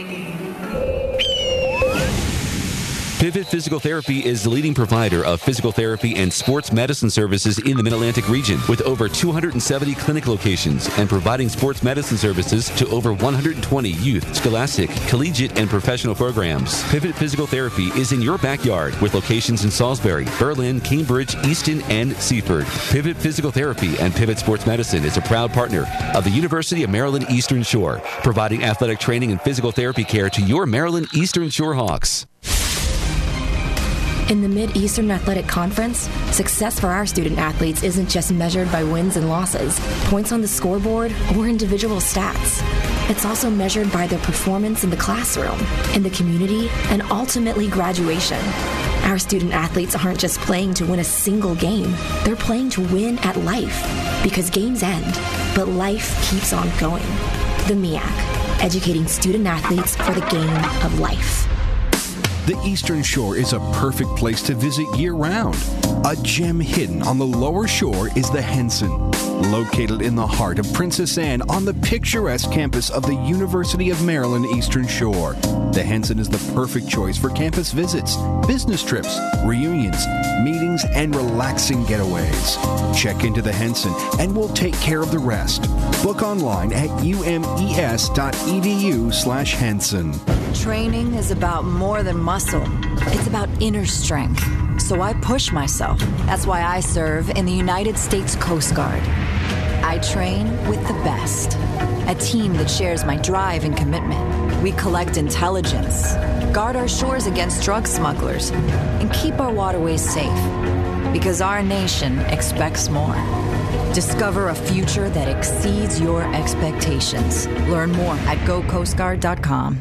Pivot Physical Therapy is the leading provider of physical therapy and sports medicine services in the Mid-Atlantic region, with over two hundred seventy clinic locations and providing sports medicine services to over one hundred twenty youth, scholastic, collegiate, and professional programs. Pivot Physical Therapy is in your backyard with locations in Salisbury, Berlin, Cambridge, Easton, and Seaford. Pivot Physical Therapy and Pivot Sports Medicine is a proud partner of the University of Maryland Eastern Shore, providing athletic training and physical therapy care to your Maryland Eastern Shore Hawks. In the Mid-Eastern Athletic Conference, success for our student athletes isn't just measured by wins and losses, points on the scoreboard, or individual stats. It's also measured by their performance in the classroom, in the community, and ultimately graduation. Our student athletes aren't just playing to win a single game. They're playing to win at life, because games end, but life keeps on going. The M E A C, educating student athletes for the game of life. the Eastern Shore is a perfect place to visit year-round. A gem hidden on the lower shore is the Henson, located in the heart of Princess Anne on the picturesque campus of the University of Maryland Eastern Shore. The Henson is the perfect choice for campus visits, business trips, reunions, meetings, and relaxing getaways. Check into the Henson and we'll take care of the rest. Book online at umes.edu slash Henson. Training is about more than muscle. It's about inner strength. So I push myself. That's why I serve in the United States Coast Guard. I train with the best. A team that shares my drive and commitment. We collect intelligence, guard our shores against drug smugglers, and keep our waterways safe. Because our nation expects more. Discover a future that exceeds your expectations. Learn more at go coast guard dot com.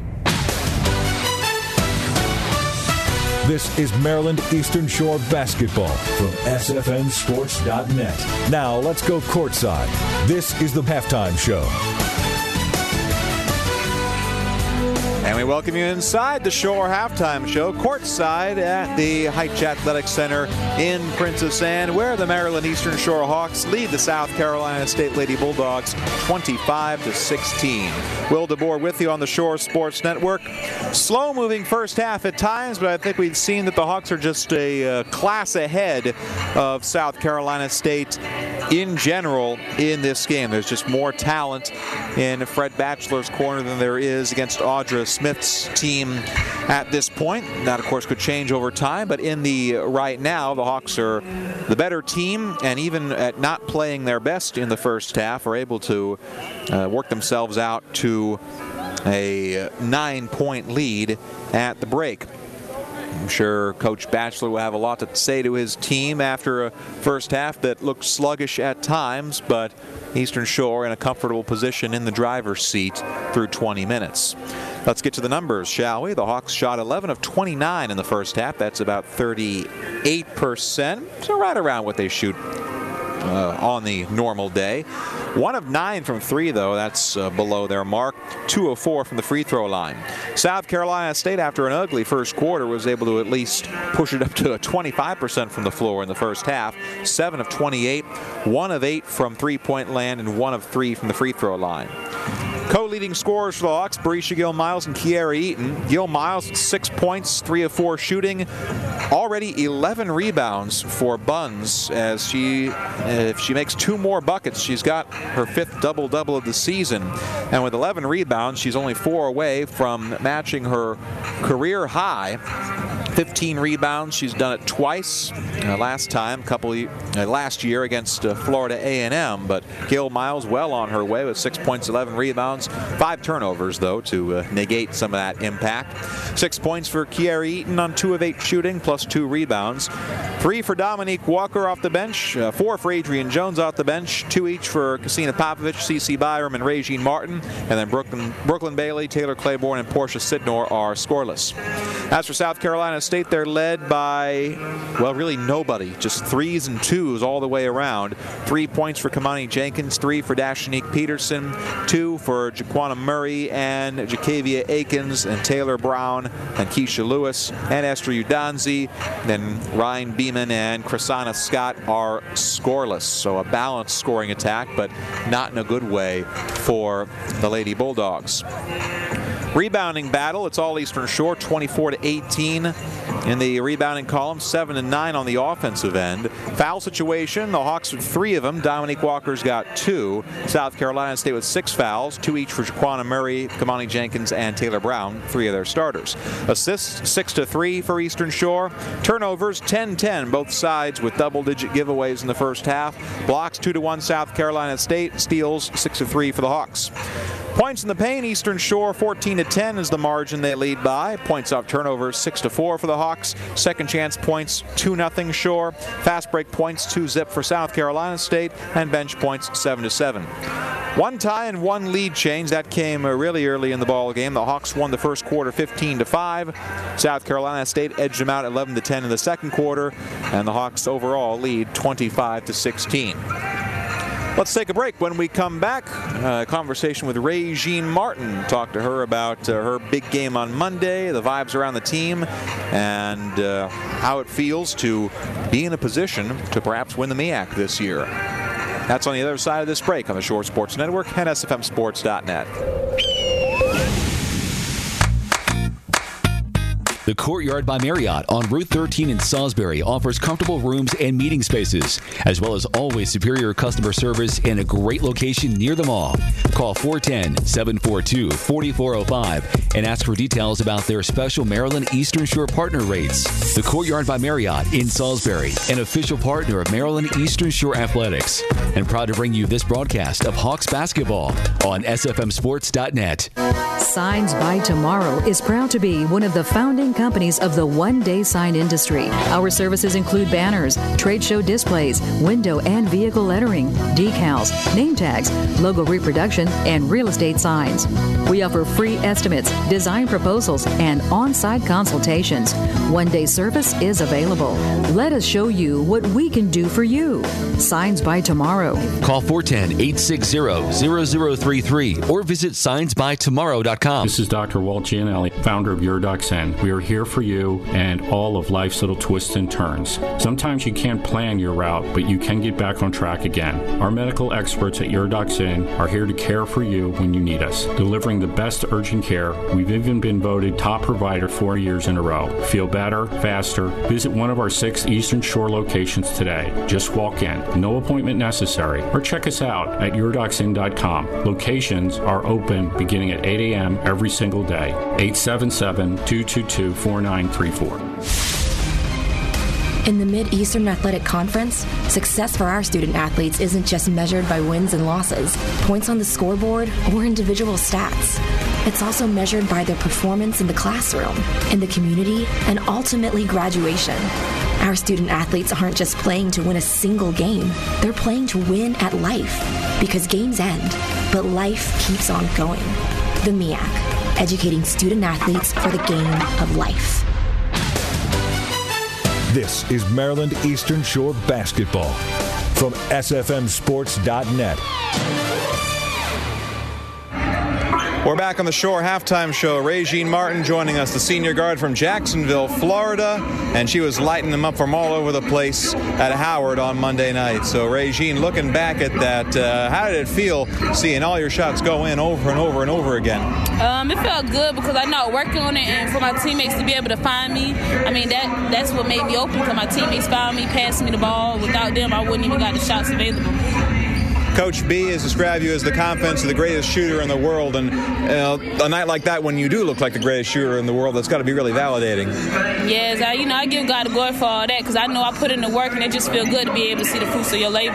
This is Maryland Eastern Shore basketball from S F M sports dot net. Now let's go courtside. This is the halftime show. And we welcome you inside the Shore halftime show, courtside at the Heitch Athletic Center in Princess Anne, where the Maryland Eastern Shore Hawks lead the South Carolina State Lady Bulldogs twenty-five to sixteen. Will DeBoer with you on the Shore Sports Network. Slow-moving first half at times, but I think we've seen that the Hawks are just a uh, class ahead of South Carolina State in general in this game. There's just more talent in Fred Batchelor's corner than there is against Audra Smith's team at this point. That, of course, could change over time, but in the right now, the Hawks are the better team, and even at not playing their best in the first half, are able to uh, work themselves out to a nine-point lead at the break. I'm sure Coach Batchelor will have a lot to say to his team after a first half that looked sluggish at times, but Eastern Shore in a comfortable position in the driver's seat through twenty minutes. Let's get to the numbers, shall we? The Hawks shot eleven of twenty-nine in the first half. That's about thirty-eight percent, so right around what they shoot Uh, on the normal day. One of nine from three, though. That's uh, below their mark. Two of four from the free throw line. South Carolina State, after an ugly first quarter, was able to at least push it up to a twenty-five percent from the floor in the first half. Seven of twenty-eight, one of eight from three-point land, and one of three from the free throw line. Co-leading scorers for the Hawks, Barisha Gill-Miles and Kiara Eaton. Gill-Miles, six points, three of four shooting. Already eleven rebounds for Buns, as she, if she makes two more buckets, she's got her fifth double-double of the season. And with eleven rebounds, she's only four away from matching her career high. fifteen rebounds. She's done it twice. Uh, last time, couple uh, last year against uh, Florida A and M. But Gill-Miles well on her way with six points, eleven rebounds, five turnovers though to uh, negate some of that impact. Six points for Kiara Eaton on two of eight shooting, plus two rebounds. Three for Dominique Walker off the bench. Uh, four for Adrian Jones off the bench. Two each for Kasina Popovich, Cece Byram, and Regine Martin. And then Brooklyn, Brooklyn Bailey, Taylor Claiborne, and Portia Sidnor are scoreless. As for South Carolina State, they're led by, well, really nobody. Just threes and twos all the way around. Three points for Kamani Jenkins, three for Dashanique Peterson, two for Jaquana Murray and Jacavia Akins and Taylor Brown and Keisha Lewis and Esther Udanzi. Then Ryan Beeman and Chrisana Scott are scoreless. So a balanced scoring attack, but not in a good way for the Lady Bulldogs. Rebounding battle, it's all Eastern Shore, twenty-four to eighteen in the rebounding column, seven and nine on the offensive end. Foul situation, the Hawks with three of them. Dominique Walker's got two. South Carolina State with six fouls, two each for Jaquana Murray, Kamani Jenkins, and Taylor Brown, three of their starters. Assists, six to three for Eastern Shore. Turnovers, ten ten, both sides with double-digit giveaways in the first half. Blocks, two to one South Carolina State. Steals, six to three for the Hawks. Points in the paint, Eastern Shore fourteen to ten is the margin they lead by. Points off turnovers, six to four for the Hawks. Second chance points, two nothing Shore. Fast break points, two zip for South Carolina State. And bench points, seven to seven. One tie and one lead change. That came really early in the ball game. The Hawks won the first quarter fifteen to five. South Carolina State edged them out eleven to ten in the second quarter. And the Hawks overall lead twenty-five to sixteen. Let's take a break. When we come back, a conversation with Regine Martin. Talk to her about uh, her big game on Monday, the vibes around the team, and uh, how it feels to be in a position to perhaps win the M E A C this year. That's on the other side of this break on the Shore Sports Network and S F M Sports dot net. The Courtyard by Marriott on Route thirteen in Salisbury offers comfortable rooms and meeting spaces, as well as always superior customer service in a great location near the mall. Call four one zero, seven four two, four four zero five and ask for details about their special Maryland Eastern Shore partner rates. The Courtyard by Marriott in Salisbury, an official partner of Maryland Eastern Shore Athletics, and proud to bring you this broadcast of Hawks basketball on S F M Sports dot net. Signs by Tomorrow is proud to be one of the founding companies of the one-day sign industry. Our services include banners, trade show displays, window and vehicle lettering, decals, name tags, logo reproduction, and real estate signs. We offer free estimates, design proposals, and on-site consultations. One-day service is available. Let us show you what we can do for you. Signs by Tomorrow. Call four one zero, eight six zero, zero zero three three or visit signs by tomorrow dot com. This is Doctor Walt Gianelli, founder of UrDoxN. We are here for you and all of life's little twists and turns. Sometimes you can't plan your route, but you can get back on track again. Our medical experts at UrDoxN are here to care for you when you need us, delivering the best urgent care. We've even been voted top provider four years in a row. Feel better, faster. Visit one of our six Eastern Shore locations today. Just walk in, no appointment necessary, or check us out at ur dox n dot com. Locations are open beginning at eight a.m. every single day. eight seven seven, two two two, four nine three four. In the Mid-Eastern Athletic Conference, success for our student athletes isn't just measured by wins and losses, points on the scoreboard, or individual stats. It's also measured by their performance in the classroom, in the community, and ultimately graduation. Our student athletes aren't just playing to win a single game. They're playing to win at life, because games end, but life keeps on going. The M E A C, educating student athletes for the game of life. This is Maryland Eastern Shore basketball from S F M Sports dot net. We're back on the Shore halftime show. Regine Martin joining us, the senior guard from Jacksonville, Florida, and she was lighting them up from all over the place at Howard on Monday night. So, Regine, looking back at that, uh, how did it feel seeing all your shots go in over and over and over again? Um, it felt good because I know working on it, and for my teammates to be able to find me, I mean, that that's what made me open, because my teammates found me, passed me the ball. Without them, I wouldn't even got the shots available. Coach B has described you as the confidence of the greatest shooter in the world, and uh, a night like that when you do look like the greatest shooter in the world, that's got to be really validating. Yes, I, you know, I give God the glory for all that, because I know I put in the work, and it just feels good to be able to see the fruits of your labor.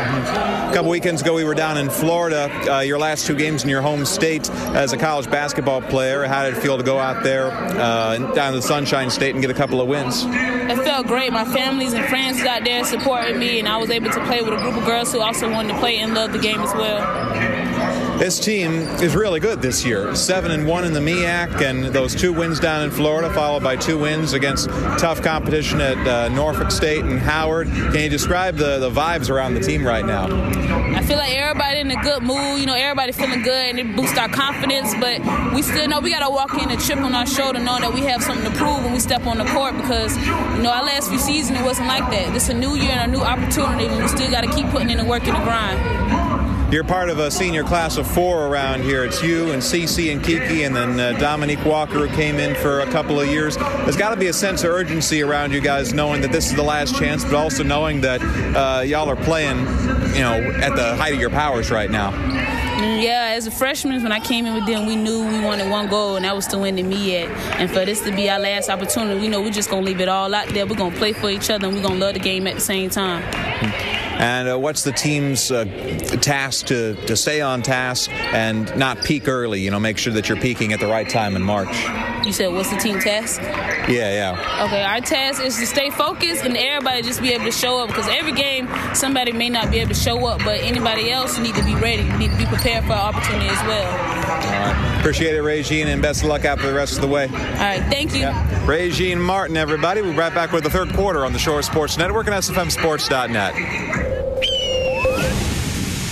A couple weekends ago, we were down in Florida, uh, your last two games in your home state as a college basketball player. How did it feel to go out there uh, down to the Sunshine State and get a couple of wins? It felt great. My families and friends was out there supporting me, and I was able to play with a group of girls who also wanted to play and love the game as well. This team is really good this year. Seven and one in the M E A C, and those two wins down in Florida, followed by two wins against tough competition at uh, Norfolk State and Howard. Can you describe the, the vibes around the team right now? I feel like everybody in a good mood. You know, everybody feeling good, and it boosts our confidence. But we still know we got to walk in and chip on our shoulder, knowing that we have something to prove when we step on the court. Because you know, our last few seasons it wasn't like that. This is a new year and a new opportunity, and we still got to keep putting in the work and the grind. You're part of a senior class of four around here. It's you and Cece and Kiki, and then uh, Dominique Walker, who came in for a couple of years. There's got to be a sense of urgency around you guys, knowing that this is the last chance, but also knowing that uh, y'all are playing, you know, at the height of your powers right now. Yeah, as a freshman, when I came in with them, we knew we wanted one goal, and that was to win the M E A C. And for this to be our last opportunity, we know we're just going to leave it all out there. We're going to play for each other, and we're going to love the game at the same time. And uh, what's the team's uh, task to, to stay on task and not peak early? You know, make sure that you're peaking at the right time in March. You said, what's the team task? Yeah, yeah. Okay, our task is to stay focused and everybody just be able to show up, because every game somebody may not be able to show up, but anybody else need to be ready, need to be prepared for our opportunity as well. All right. Appreciate it, Regine, and best of luck out for the rest of the way. All right, thank you. Yeah. Regine Martin, everybody. We'll be right back with the third quarter on the Shore Sports Network and S F M Sports dot net.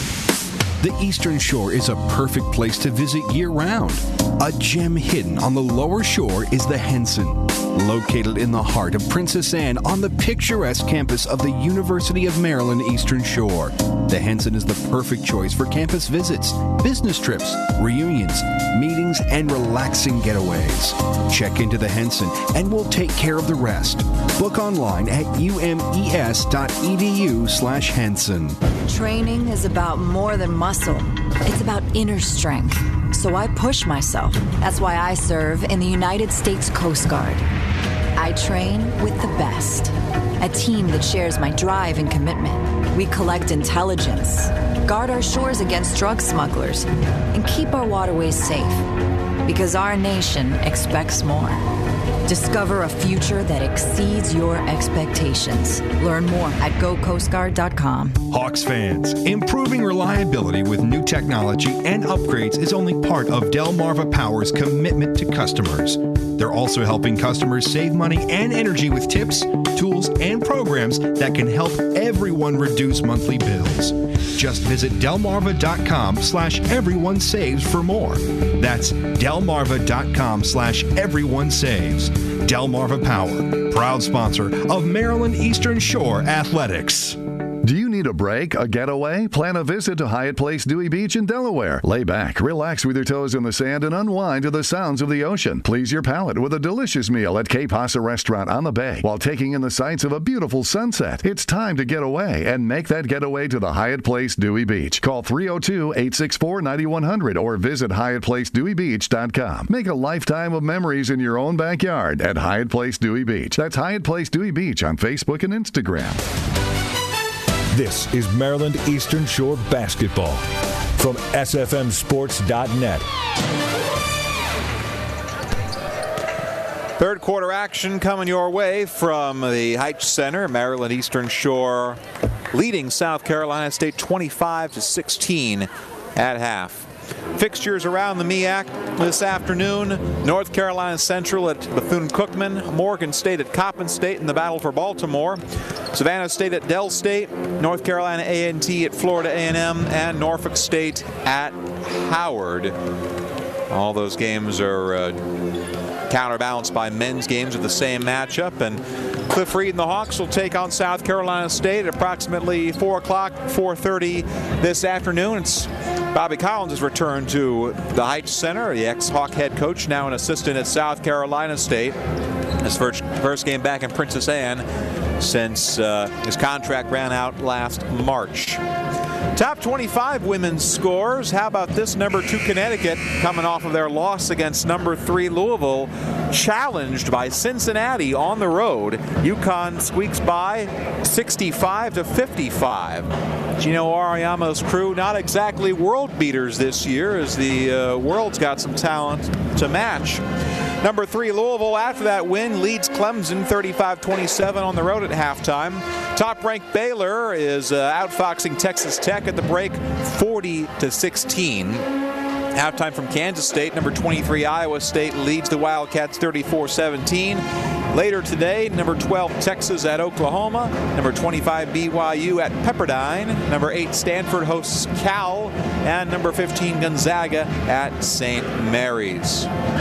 The Eastern Shore is a perfect place to visit year-round. A gem hidden on the lower shore is the Henson, located in the heart of Princess Anne on the picturesque campus of the University of Maryland Eastern Shore. The Henson is the perfect choice for campus visits, business trips, reunions, meetings, and relaxing getaways. Check into the Henson and we'll take care of the rest. Book online at umes.edu slash Henson. Training is about more than muscle. It's about inner strength. So I push myself. That's why I serve in the United States Coast Guard. I train with the best. A team that shares my drive and commitment. We collect intelligence, guard our shores against drug smugglers, and keep our waterways safe. Because our nation expects more. Discover a future that exceeds your expectations. Learn more at go coast guard dot com. Hawks fans, improving reliability with new technology and upgrades is only part of Delmarva Power's commitment to customers. They're also helping customers save money and energy with tips, tools, and programs that can help everyone reduce monthly bills. Just visit delmarva.com slash everyone saves for more. That's delmarva.com slash everyone saves. Delmarva Power, proud sponsor of Maryland Eastern Shore Athletics. Do you need a break, a getaway? Plan a visit to Hyatt Place Dewey Beach in Delaware. Lay back, relax with your toes in the sand, and unwind to the sounds of the ocean. Please your palate with a delicious meal at Cape Hossa Restaurant on the Bay while taking in the sights of a beautiful sunset. It's time to get away and make that getaway to the Hyatt Place Dewey Beach. Call three oh two, eight six four, nine one zero zero or visit hyatt place dewey beach dot com. Make a lifetime of memories in your own backyard at Hyatt Place Dewey Beach. That's Hyatt Place Dewey Beach on Facebook and Instagram. This is Maryland Eastern Shore basketball from S F M sports dot net. Third quarter action coming your way from the Heights Center. Maryland Eastern Shore leading South Carolina State twenty-five to sixteen at half. Fixtures around the M E A C this afternoon. North Carolina Central at Bethune-Cookman. Morgan State at Coppin State in the battle for Baltimore. Savannah State at Dell State. North Carolina A and T at Florida A and M. And Norfolk State at Howard. All those games are uh, counterbalanced by men's games of the same matchup. And Cliff Reed and the Hawks will take on South Carolina State at approximately four o'clock, four thirty this afternoon. It's Bobby Collins has returned to the Heights Center, the ex-Hawk head coach, now an assistant at South Carolina State. His first, first game back in Princess Anne since uh, his contract ran out last March. Top twenty-five women's scores. How about this? Number two Connecticut, coming off of their loss against number three Louisville, challenged by Cincinnati on the road. UConn squeaks by sixty-five to fifty-five. Gino Ariyama's crew not exactly world beaters this year, as the uh, world's got some talent to match. Number three Louisville, after that win, leads Clemson thirty-five twenty-seven on the road at halftime. Top-ranked Baylor is uh, outfoxing Texas Tech at the break forty to sixteen. Halftime from Kansas State, number twenty-three Iowa State leads the Wildcats thirty-four seventeen. Later today, number twelve Texas at Oklahoma, number twenty-five B Y U at Pepperdine, number eight Stanford hosts Cal, and number fifteen Gonzaga at Saint Mary's.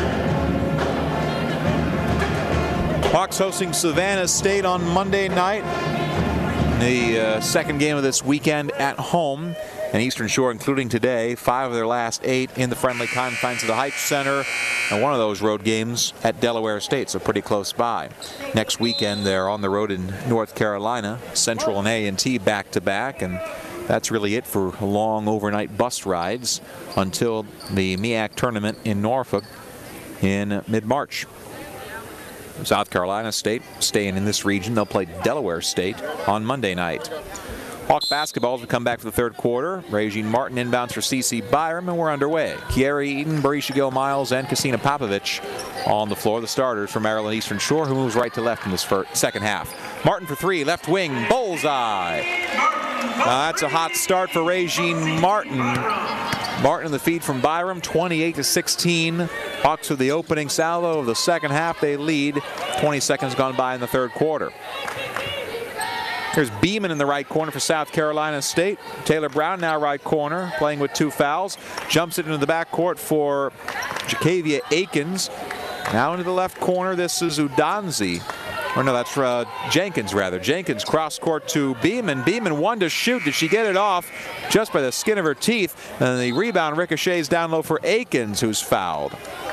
Hawks hosting Savannah State on Monday night. The uh, second game of this weekend at home. And Eastern Shore, including today, five of their last eight in the friendly confines of the Heights Center. And one of those road games at Delaware State, so pretty close by. Next weekend, they're on the road in North Carolina. Central and A and T back-to-back. And that's really it for long overnight bus rides until the M E A C tournament in Norfolk in mid-March. South Carolina State staying in this region. They'll play Delaware State on Monday night. Hawk basketball will come back for the third quarter. Regine Martin inbounds for C C Byram, and we're underway. Kieri Eaton, Barisha Gill-Miles, and Kasina Popovich on the floor. The starters for Maryland Eastern Shore, who moves right to left in this first, second half. Martin for three, left wing, bullseye. Uh, that's a hot start for Regine Martin. Martin in the feed from Byram, twenty-eight to sixteen. Hawks with the opening salvo of the second half. They lead. twenty seconds gone by in the third quarter. Here's Beeman in the right corner for South Carolina State. Taylor Brown now right corner, playing with two fouls. Jumps it into the backcourt for Jacavia Akins. Now into the left corner, this is Udanzi. Or no, that's uh, Jenkins, rather. Jenkins cross court to Beeman. Beeman one to shoot. Did she get it off just by the skin of her teeth? And the rebound ricochets down low for Akins, who's fouled.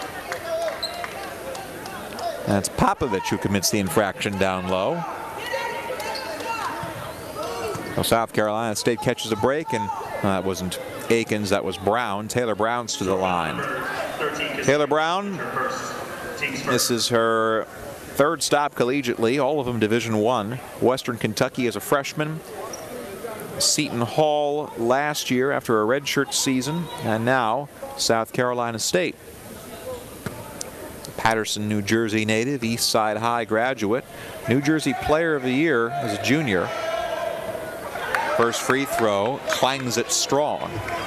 That's Popovich who commits the infraction down low. Well, South Carolina State catches a break, and uh, that wasn't Akins, that was Brown. Taylor Brown's to the line. Taylor Brown, this is her third stop collegiately, all of them Division One. Western Kentucky as a freshman. Seton Hall last year after a redshirt season, and now South Carolina State. Patterson, New Jersey native, East Side High graduate. New Jersey Player of the Year as a junior. First free throw, clangs it strong.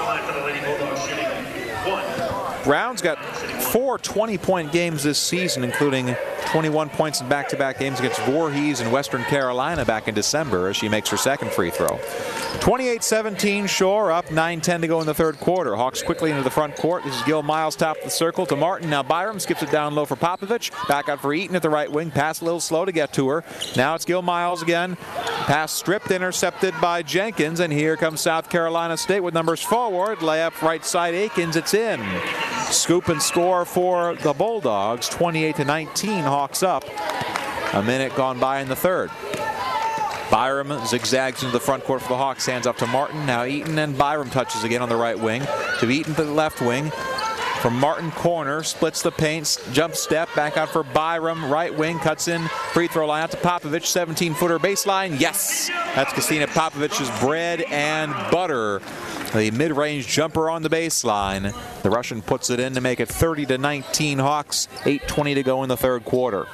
Brown's got four twenty-point games this season, including twenty-one points in back-to-back games against Voorhees and Western Carolina back in December as she makes her second free throw. twenty-eight seventeen Shore, up nine ten to go in the third quarter. Hawks quickly into the front court. This is Gil Miles, top of the circle to Martin. Now Byram skips it down low for Popovich. Back out for Eaton at the right wing. Pass a little slow to get to her. Now it's Gil Miles again. Pass stripped, intercepted by Jenkins, and here comes South Carolina State with numbers forward. Layup right side Akins, it's in. Scoop and score for the Bulldogs. twenty-eight to nineteen, Hawks up. A minute gone by in the third. Byram zigzags into the front court for the Hawks, hands up to Martin. Now Eaton, and Byram touches again on the right wing. To Eaton to the left wing. From Martin corner, splits the paint, jump step, back out for Byram, right wing, cuts in, free throw line out to Popovich, seventeen footer baseline, yes! That's Christina Popovich's bread and butter. The mid-range jumper on the baseline. The Russian puts it in to make it thirty to nineteen Hawks, eight twenty to go in the third quarter.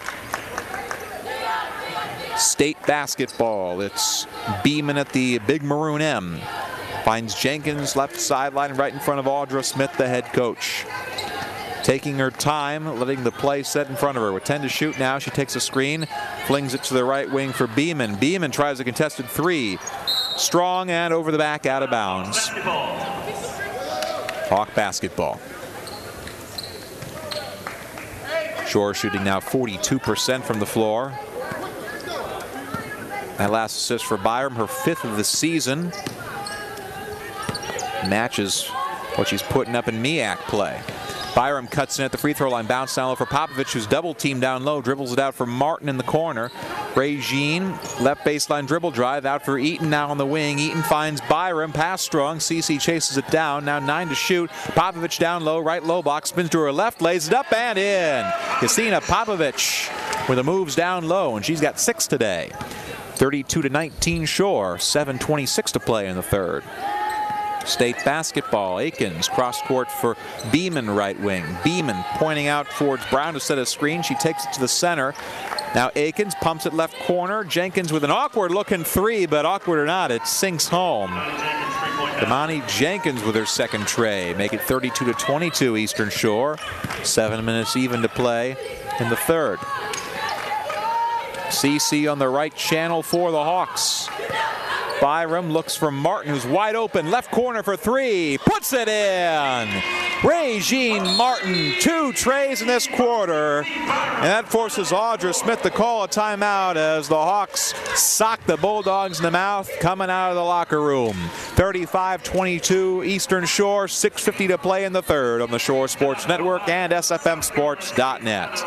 State basketball, it's Beeman at the big maroon M. Finds Jenkins left sideline right in front of Audra Smith, the head coach. Taking her time, letting the play set in front of her. With ten to shoot now, she takes a screen, flings it to the right wing for Beeman. Beeman tries a contested three. Strong and over the back, out of bounds. Hawk basketball. Shore shooting now forty-two percent from the floor. That last assist for Byram, her fifth of the season. Matches what she's putting up in M E A C play. Byram cuts in at the free throw line, bounce down low for Popovich, who's double teamed down low, dribbles it out for Martin in the corner. Regine, left baseline dribble drive, out for Eaton now on the wing. Eaton finds Byram, pass strong, Cece chases it down, now nine to shoot. Popovich down low, right low box, spins to her left, lays it up and in. Christina Popovich with the moves down low, and she's got six today. thirty-two to nineteen Shore, seven twenty-six to play in the third. State basketball, Akins cross court for Beeman right wing. Beeman pointing out towards Brown to set a screen. She takes it to the center. Now Akins pumps it left corner. Jenkins with an awkward looking three, but awkward or not, it sinks home. Damani Jenkins with her second tray. Make it thirty-two to twenty-two Eastern Shore. Seven minutes even to play in the third. C C on the right channel for the Hawks. Byram looks for Martin, who's wide open, left corner for three, puts it in. Regine Martin, two trays in this quarter, and that forces Audra Smith to call a timeout as the Hawks sock the Bulldogs in the mouth coming out of the locker room. thirty-five twenty-two Eastern Shore, six fifty to play in the third on the Shore Sports Network and S F M sports dot net.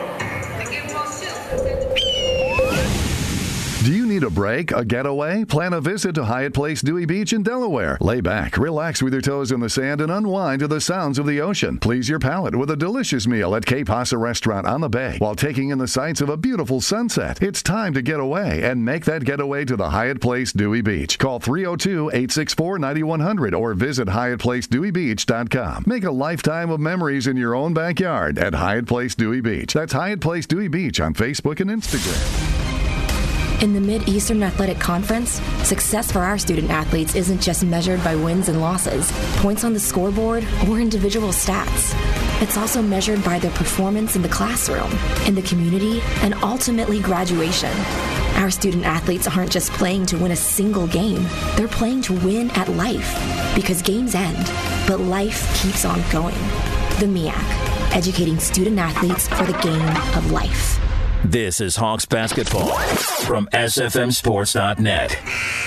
Do you need a break, a getaway? Plan a visit to Hyatt Place Dewey Beach in Delaware. Lay back, relax with your toes in the sand, and unwind to the sounds of the ocean. Please your palate with a delicious meal at Cape Hossa Restaurant on the Bay while taking in the sights of a beautiful sunset. It's time to get away and make that getaway to the Hyatt Place Dewey Beach. Call three oh two, eight six four, nine one hundred or visit Hyatt Place Dewey Beach dot com. Make a lifetime of memories in your own backyard at Hyatt Place Dewey Beach. That's Hyatt Place Dewey Beach on Facebook and Instagram. In the Mid-Eastern Athletic Conference, success for our student athletes isn't just measured by wins and losses, points on the scoreboard, or individual stats. It's also measured by their performance in the classroom, in the community, and ultimately graduation. Our student athletes aren't just playing to win a single game. They're playing to win at life. Because games end, but life keeps on going. The M E A C, educating student athletes for the game of life. This is Hawks basketball from S F M Sports dot net.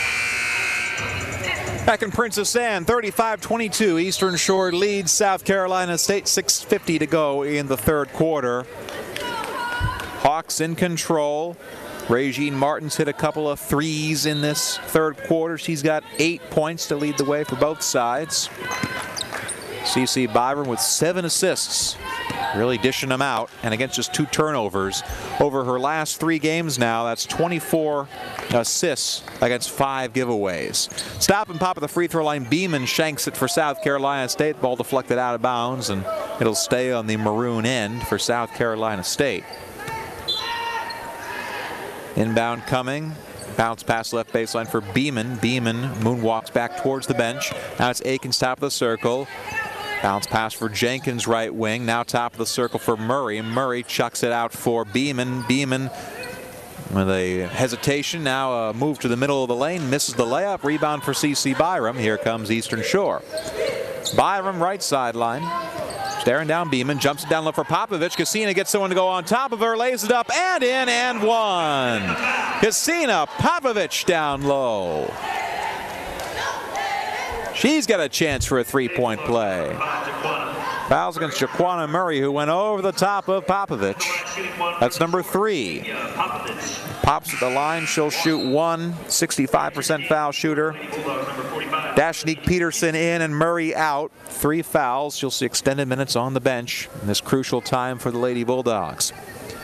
Back in Princess Anne, thirty-five twenty-two. Eastern Shore leads South Carolina State. six fifty to go in the third quarter. Hawks in control. Regine Martins hit a couple of threes in this third quarter. She's got eight points to lead the way for both sides. Cece Byram with seven assists, really dishing them out, and against just two turnovers. Over her last three games now, that's twenty-four assists against five giveaways. Stop and pop at the free throw line. Beeman shanks it for South Carolina State. Ball deflected out of bounds, and it'll stay on the maroon end for South Carolina State. Inbound coming. Bounce pass left baseline for Beeman. Beeman moonwalks back towards the bench. Now it's Aikens top of the circle. Bounce pass for Jenkins right wing. Now top of the circle for Murray. Murray chucks it out for Beeman. Beeman with a hesitation. Now a move to the middle of the lane. Misses the layup. Rebound for Cece Byram. Here comes Eastern Shore. Byram right sideline. Staring down Beeman, jumps it down low for Popovich. Cassina gets someone to go on top of her, lays it up and in and one. Cassina Popovich down low. She's got a chance for a three-point play. Fouls against Jaquana Murray, who went over the top of Popovich. That's number three. Pops at the line, she'll shoot one. sixty-five percent foul shooter. Dashnique Peterson in and Murray out. Three fouls. She'll see extended minutes on the bench in this crucial time for the Lady Bulldogs.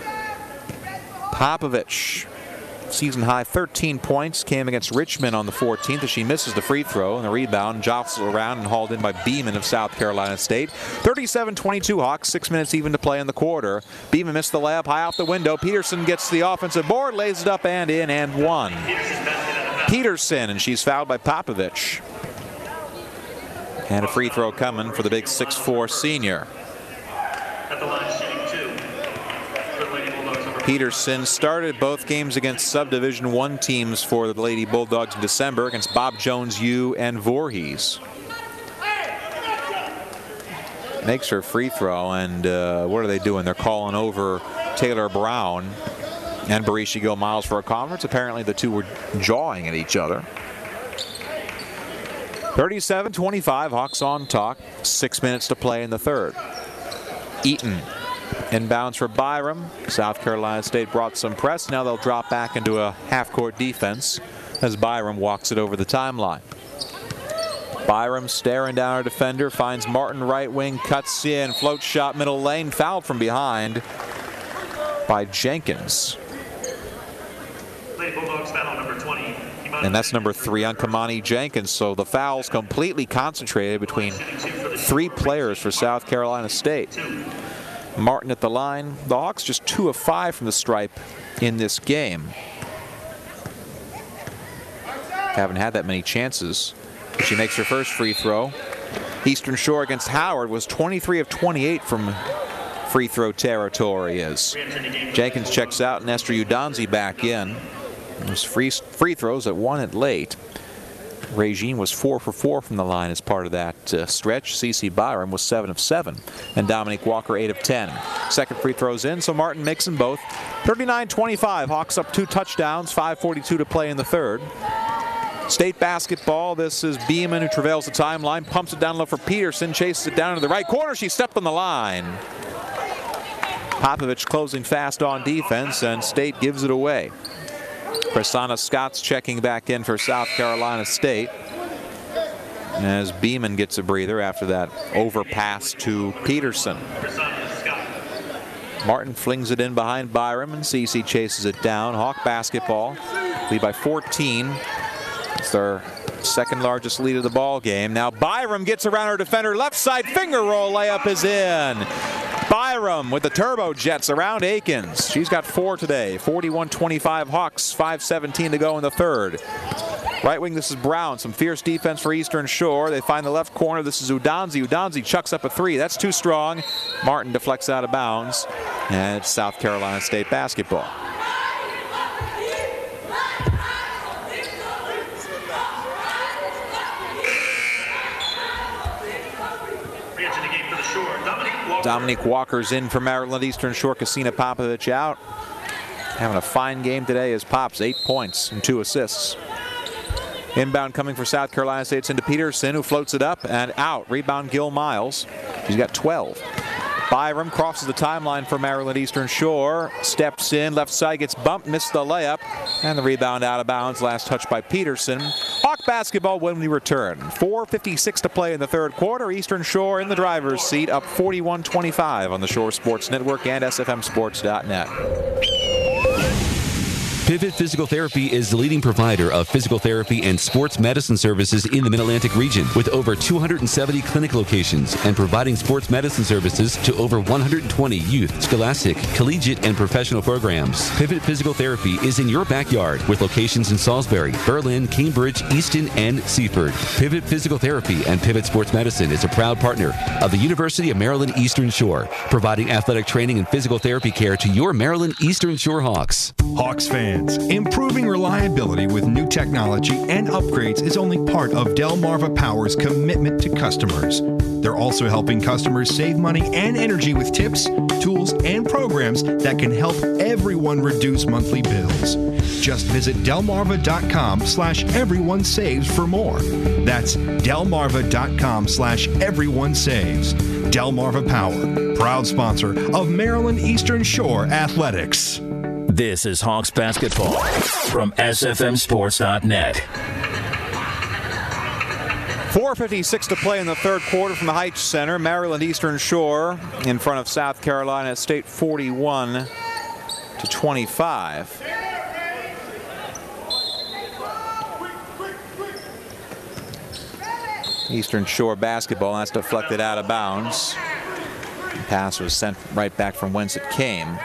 Popovich, season high thirteen points, came against Richmond on the fourteenth as she misses the free throw, and the rebound jostled around and hauled in by Beeman of South Carolina State. thirty-seven twenty-two Hawks, six minutes even to play in the quarter. Beeman missed the layup high off the window. Peterson gets the offensive board, lays it up and in and one. Peterson, and she's fouled by Popovich. And a free throw coming for the big six four senior. At the line, shooting two. Peterson started both games against Subdivision one teams for the Lady Bulldogs in December against Bob Jones U and Voorhees. Makes her free throw, and uh, what are they doing? They're calling over Taylor Brown and Barishigo Miles for a conference. Apparently the two were jawing at each other. thirty-seven twenty-five, Hawks on top. Six minutes to play in the third. Eaton inbounds for Byram. South Carolina State brought some press. Now they'll drop back into a half-court defense as Byram walks it over the timeline. Byram staring down our defender, finds Martin right wing, cuts in, float shot middle lane, fouled from behind by Jenkins. Lady Bulldogs foul number twenty. And that's number three on Kamani Jenkins. So the foul's completely concentrated between three players for South Carolina State. Martin at the line. The Hawks just two of five from the stripe in this game. Haven't had that many chances. She makes her first free throw. Eastern Shore against Howard was twenty-three of twenty-eight from free throw territory as Jenkins checks out and Esther Udanzi back in. Those free, free throws that won it late. Regine was four for four from the line as part of that uh, stretch. Cece Byram was seven of seven. And Dominique Walker eight of ten. Second free throws in, so Martin makes them both. thirty-nine twenty-five, Hawks up two touchdowns, five forty-two to play in the third. State basketball, this is Beeman who travails the timeline, pumps it down low for Peterson, chases it down to the right corner. She stepped on the line. Popovich closing fast on defense, and State gives it away. Prasanna Scott's checking back in for South Carolina State as Beeman gets a breather after that overpass to Peterson. Martin flings it in behind Byram, and Cece chases it down. Hawk basketball lead by fourteen. It's their second largest lead of the ball game. Now Byram gets around her defender, left side finger roll, layup is in. Byram with the turbo jets around Aikens. She's got four today. forty-one twenty-five Hawks, five seventeen to go in the third. Right wing, this is Brown. Some fierce defense for Eastern Shore. They find the left corner. This is Udanzi. Udanzi chucks up a three. That's too strong. Martin deflects out of bounds. And it's South Carolina State basketball. Dominique Walker's in for Maryland Eastern Shore. Kasina Popovich out. Having a fine game today as Pops, eight points and two assists. Inbound coming for South Carolina State. It's into Peterson, who floats it up and out. Rebound Gil Miles. He's got twelve. Byram crosses the timeline for Maryland Eastern Shore. Steps in, left side, gets bumped, missed the layup. And the rebound out of bounds. Last touch by Peterson. Hawk basketball when we return. four fifty-six to play in the third quarter. Eastern Shore in the driver's seat, up forty-one twenty-five on the Shore Sports Network and S F M sports dot net. Pivot Physical Therapy is the leading provider of physical therapy and sports medicine services in the Mid-Atlantic region, with over two hundred seventy clinic locations and providing sports medicine services to over one hundred twenty youth, scholastic, collegiate, and professional programs. Pivot Physical Therapy is in your backyard with locations in Salisbury, Berlin, Cambridge, Easton, and Seaford. Pivot Physical Therapy and Pivot Sports Medicine is a proud partner of the University of Maryland Eastern Shore, providing athletic training and physical therapy care to your Maryland Eastern Shore Hawks. Hawks fans, improving reliability with new technology and upgrades is only part of Delmarva Power's commitment to customers. They're also helping customers save money and energy with tips, tools, and programs that can help everyone reduce monthly bills. Just visit delmarva.com slash everyone saves for more. That's delmarva.com slash everyone saves. Delmarva Power, proud sponsor of Maryland Eastern Shore Athletics. This is Hawks basketball from S F M sports dot net. four fifty-six to play in the third quarter from the Heights Center. Maryland Eastern Shore in front of South Carolina State forty-one to twenty-five. Eastern Shore basketball, that's deflected out of bounds. The pass was sent right back from whence it came.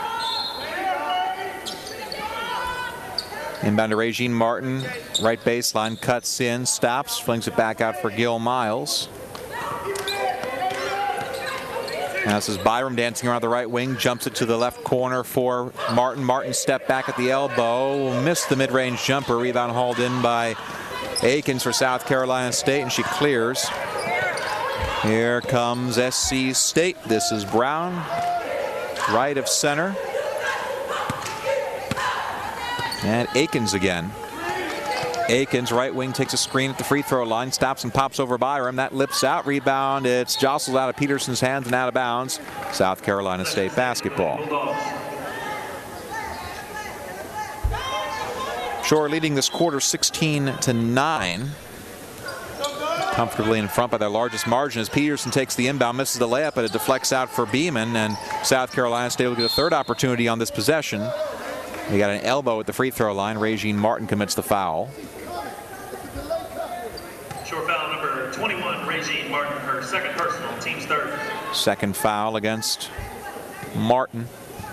Inbound to Regine Martin, right baseline, cuts in, stops, flings it back out for Gil Miles. Now this is Byram dancing around the right wing, jumps it to the left corner for Martin. Martin step back at the elbow, missed the mid-range jumper, rebound hauled in by Akins for South Carolina State, and she clears. Here comes S C State. This is Brown, right of center. And Akins again. Akins, right wing, takes a screen at the free throw line, stops and pops over Byram. That lips out, rebound. It's jostled out of Peterson's hands and out of bounds. South Carolina State basketball. Shore leading this quarter sixteen to nine. Comfortably in front by their largest margin as Peterson takes the inbound, misses the layup, but it deflects out for Beeman, and South Carolina State will get a third opportunity on this possession. They got an elbow at the free throw line. Regine Martin commits the foul. Short foul number twenty-one, Regine Martin, her second personal, team's third. Second foul against Martin.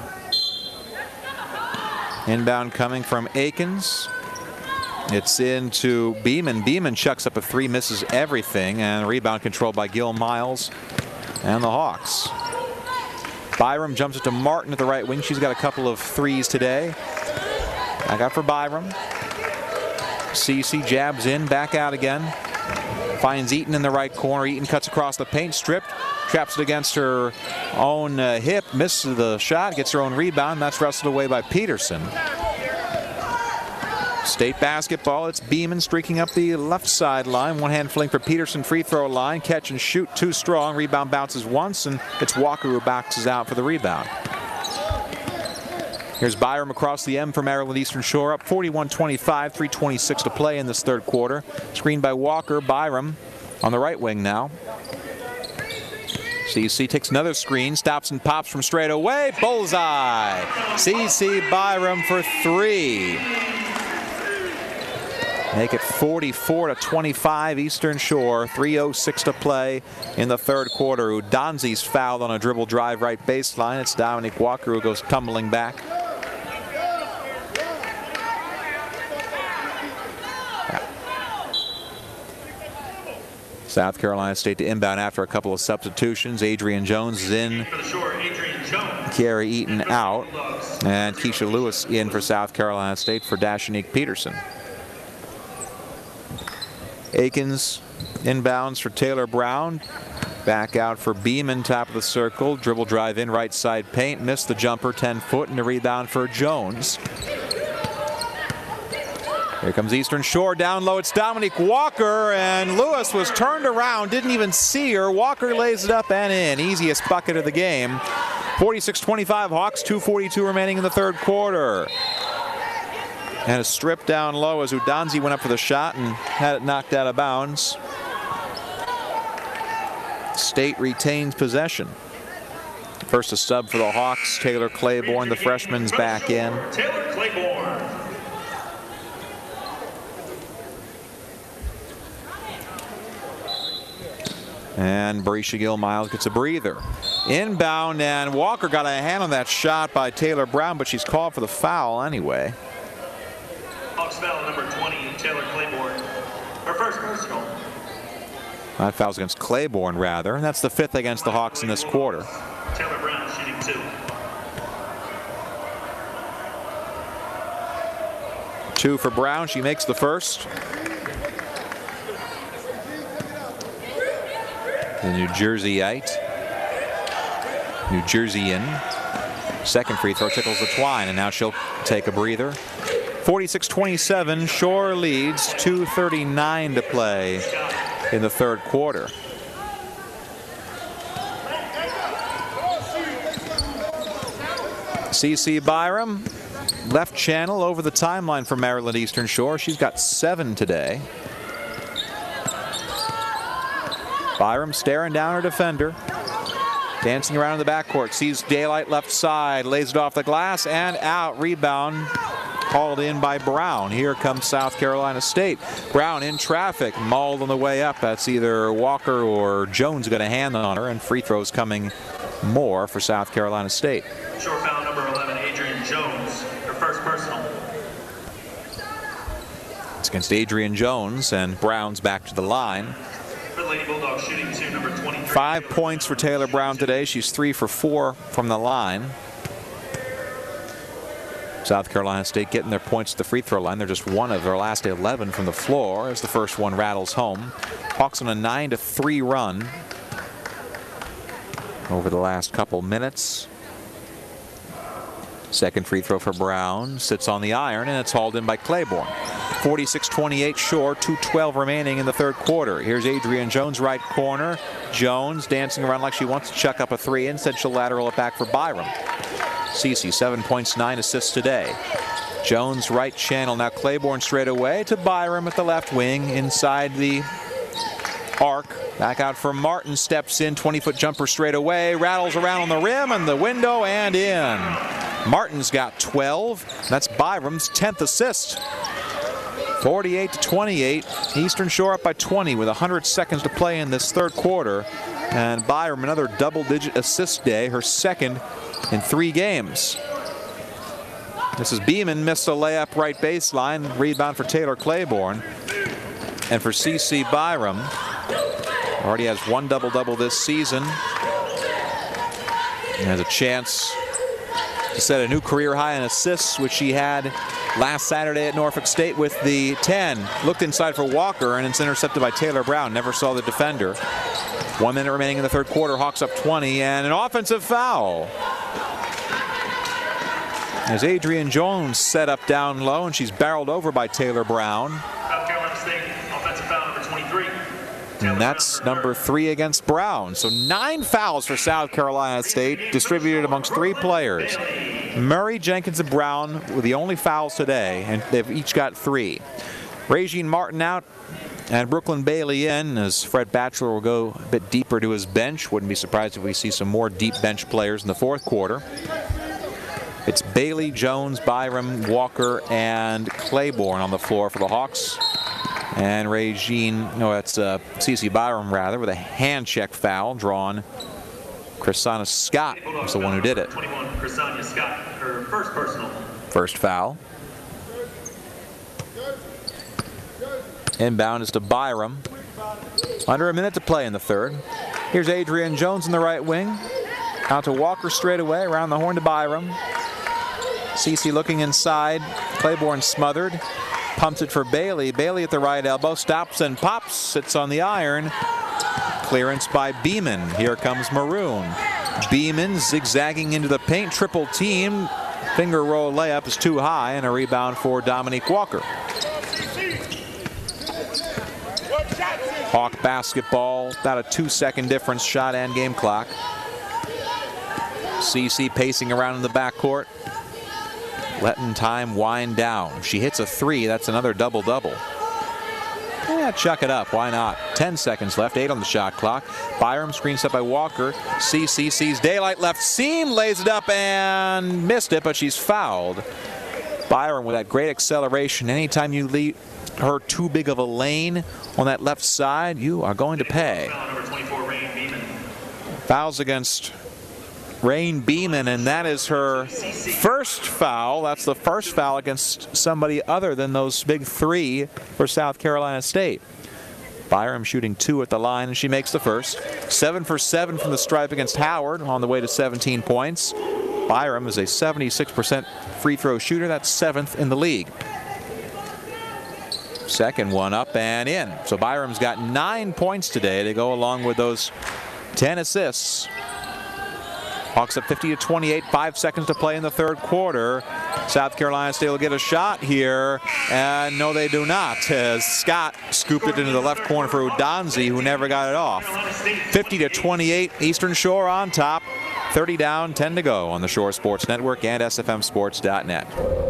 Inbound coming from Akins. It's into Beeman. Beeman chucks up a three, misses everything, and rebound controlled by Gil Miles and the Hawks. Byram jumps it to Martin at the right wing. She's got a couple of threes today. Back out for Byram. Cece jabs in, back out again. Finds Eaton in the right corner. Eaton cuts across the paint, stripped, traps it against her own uh, hip, misses the shot, gets her own rebound. That's wrestled away by Peterson. State basketball, it's Beeman streaking up the left sideline. One hand fling for Peterson, free throw line. Catch and shoot, too strong. Rebound bounces once, and it's Walker who boxes out for the rebound. Here's Byram across the M for Maryland Eastern Shore, up forty-one twenty-five, three twenty-six to play in this third quarter. Screened by Walker. Byram on the right wing now. C C takes another screen, stops and pops from straight away. Bullseye. C C Byram for three. Make it forty-four to twenty-five Eastern Shore. three oh six to play in the third quarter. Udonzi's fouled on a dribble drive right baseline. It's Dominique Walker who goes tumbling back. South Carolina State to inbound after a couple of substitutions. Adrian Jones is in. Carrie Eaton out. And Keisha Lewis in for South Carolina State for Dashanique Peterson. Akins inbounds for Taylor Brown. Back out for Beeman, top of the circle. Dribble drive in, right side paint. Missed the jumper, ten foot, and a rebound for Jones. Here comes Eastern Shore down low. It's Dominique Walker, and Lewis was turned around, didn't even see her. Walker lays it up and in. Easiest bucket of the game. forty-six twenty-five Hawks, two forty-two remaining in the third quarter. And a strip down low as Udanzi went up for the shot and had it knocked out of bounds. State retains possession. First a sub for the Hawks. Taylor Claiborne, the freshman's back in. Taylor Claiborne. And Barisha Gill-Miles gets a breather. Inbound, and Walker got a hand on that shot by Taylor Brown, but she's called for the foul anyway. Hawks foul number twenty, Taylor Claiborne. Her first personal. That foul's against Claiborne, rather. And that's the fifth against the Hawks in this quarter. Taylor Brown shooting two. Two for Brown. She makes the first. The New Jerseyite. New Jerseyan. Second free throw tickles the twine, and now she'll take a breather. forty-six twenty-seven. Shore leads. two thirty-nine to play in the third quarter. Cece Byram, left channel over the timeline for Maryland Eastern Shore. She's got seven today. Byram staring down her defender. Dancing around in the backcourt. Sees daylight left side. Lays it off the glass and out. Rebound hauled in by Brown. Here comes South Carolina State. Brown in traffic. Mauled on the way up. That's either Walker or Jones got a hand on her. And free throws coming more for South Carolina State. Short foul number eleven, Adrian Jones. Her first personal. It's against Adrian Jones, and Brown's back to the line. For Lady Bulldogs shooting two, number twenty-three. Five points for Taylor Brown today. She's three for four from the line. South Carolina State getting their points at the free throw line. They're just one of their last eleven from the floor as the first one rattles home. Hawks on a nine to three run over the last couple minutes. Second free throw for Brown. Sits on the iron, and it's hauled in by Claiborne. forty-six twenty-eight Shore, two twelve remaining in the third quarter. Here's Adrian Jones, right corner. Jones dancing around like she wants to chuck up a three. Instead, she'll lateral it back for Byram. Cece, seven points, nine assists today. Jones, right channel. Now Claiborne straight away to Byram at the left wing inside the arc. Back out for Martin. Steps in, twenty-foot jumper straight away. Rattles around on the rim and the window and in. Martin's got twelve. That's Byram's tenth assist. forty-eight to twenty-eight. Eastern Shore up by twenty with one hundred seconds to play in this third quarter. And Byram another double-digit assist day, her second in three games. This is Beeman, missed a layup right baseline. Rebound for Taylor Claiborne. And for Cece Byram, already has one double-double this season. And has a chance to set a new career high in assists, which she had last Saturday at Norfolk State with the ten. Looked inside for Walker, and it's intercepted by Taylor Brown. Never saw the defender. One minute remaining in the third quarter. Hawks up twenty, and an offensive foul. As Adrian Jones set up down low, and she's barreled over by Taylor Brown. South Carolina State offensive foul number twenty-three. And that's number three against Brown. So nine fouls for South Carolina State, distributed amongst three players. Murray, Jenkins, and Brown were the only fouls today, and they've each got three. Regine Martin out and Brooklyn Bailey in, as Fred Batchelor will go a bit deeper to his bench. Wouldn't be surprised if we see some more deep bench players in the fourth quarter. It's Bailey, Jones, Byram, Walker, and Claiborne on the floor for the Hawks. And Regine, no, that's uh, Cece Byram rather, with a hand check foul drawn. Chrisana Scott was the one who did it. twenty-one, Chrisana Scott, her first personal. First foul. Inbound is to Byram. Under a minute to play in the third. Here's Adrian Jones in the right wing. Out to Walker straight away, around the horn to Byram. Cece looking inside. Claiborne smothered. Pumps it for Bailey. Bailey at the right elbow. Stops and pops. Sits on the iron. clearance by Beeman. Here comes Maroon. Beeman zigzagging into the paint, triple team. Finger roll layup is too high, and a rebound for Dominique Walker. Hawk basketball, about a two-second difference, shot and game clock. Cece pacing around in the backcourt, letting time wind down. She hits a three, that's another double-double. Yeah, chuck it up, why not? ten seconds left, eight on the shot clock. Byram screen set by Walker. Cece sees daylight, left seam, lays it up and missed it, but she's fouled. Byram with that great acceleration. Anytime you leave her too big of a lane on that left side, you are going to pay. Fouls against Rain Beeman, and that is her first foul. That's the first foul against somebody other than those big three for South Carolina State. Byram shooting two at the line, and she makes the first. Seven for seven from the stripe against Howard, on the way to seventeen points. Byram is a seventy-six percent free throw shooter. That's seventh in the league. Second one up and in. So Byram's got nine points today to go along with those ten assists. Hawks up fifty to twenty-eight, five seconds to play in the third quarter. South Carolina State will get a shot here, and no, they do not, as Scott scooped it into the left corner for Udonzi, who never got it off. fifty to twenty-eight, Eastern Shore on top. thirty down, ten to go on the Shore Sports Network and S F M sports dot net.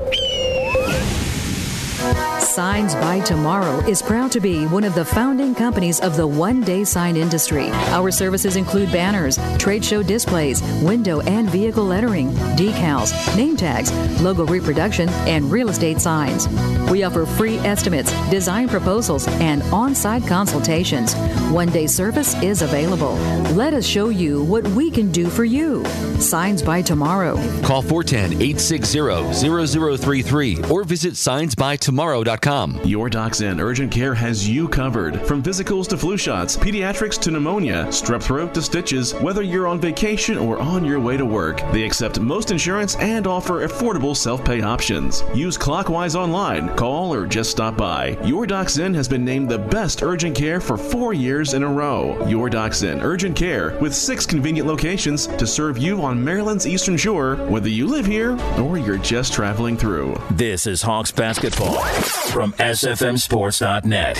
Signs by Tomorrow is proud to be one of the founding companies of the one-day sign industry. Our services include banners, trade show displays, window and vehicle lettering, decals, name tags, logo reproduction, and real estate signs. We offer free estimates, design proposals, and on-site consultations. One-day service is available. Let us show you what we can do for you. Signs by Tomorrow. Call four one zero, eight six zero, zero zero three three or visit signs by tomorrow dot com. Your Docs Inn Urgent Care has you covered. From physicals to flu shots, pediatrics to pneumonia, strep throat to stitches, whether you're on vacation or on your way to work. They accept most insurance and offer affordable self-pay options. Use Clockwise online, call, or just stop by. Your Docs Inn has been named the best urgent care for four years in a row. Your Docs Inn Urgent Care with six convenient locations to serve you on Maryland's Eastern Shore, whether you live here or you're just traveling through. This is Hawks basketball from S F M sports dot net.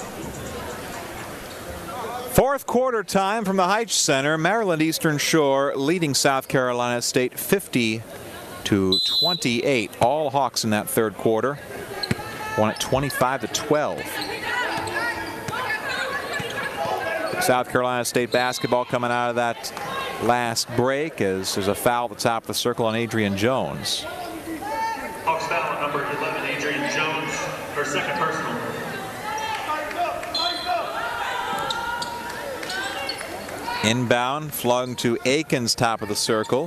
Fourth quarter time from the Heights Center. Maryland Eastern Shore leading South Carolina State fifty to twenty-eight. All Hawks in that third quarter. Won it twenty-five to twelve. South Carolina State basketball coming out of that last break as there's a foul at the top of the circle on Adrian Jones. Hawks foul number eleven, Adrian Jones, her second personal. Inbound, flung to Aikens, top of the circle.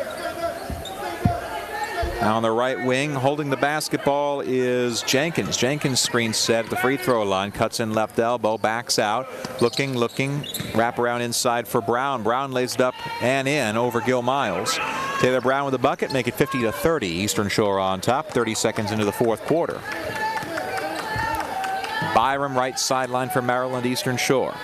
Now on the right wing, holding the basketball is Jenkins. Jenkins screen set at the free throw line, cuts in left elbow, backs out, looking, looking, wrap around inside for Brown. Brown lays it up and in over Gil Miles. Taylor Brown with the bucket, make it fifty to thirty. Eastern Shore on top, thirty seconds into the fourth quarter. Byram right sideline for Maryland Eastern Shore.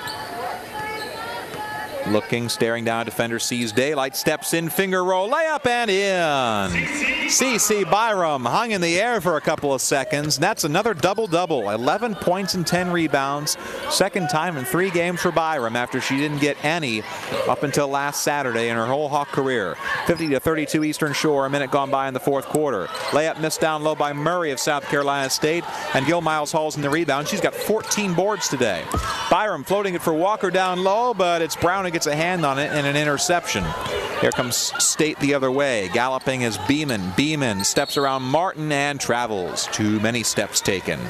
Looking, staring down, defender sees daylight, steps in, finger roll, layup and in. Cece Byram hung in the air for a couple of seconds. And that's another double-double, eleven points and ten rebounds. Second time in three games for Byram after she didn't get any up until last Saturday in her whole Hawk career. fifty to thirty-two Eastern Shore, a minute gone by in the fourth quarter. Layup missed down low by Murray of South Carolina State, and Gil Miles hauls in the rebound. She's got fourteen boards today. Byram floating it for Walker down low, but it's Brown who gets a hand on it and an interception. Here comes State the other way. Galloping is Beeman. Beeman steps around Martin and travels. Too many steps taken.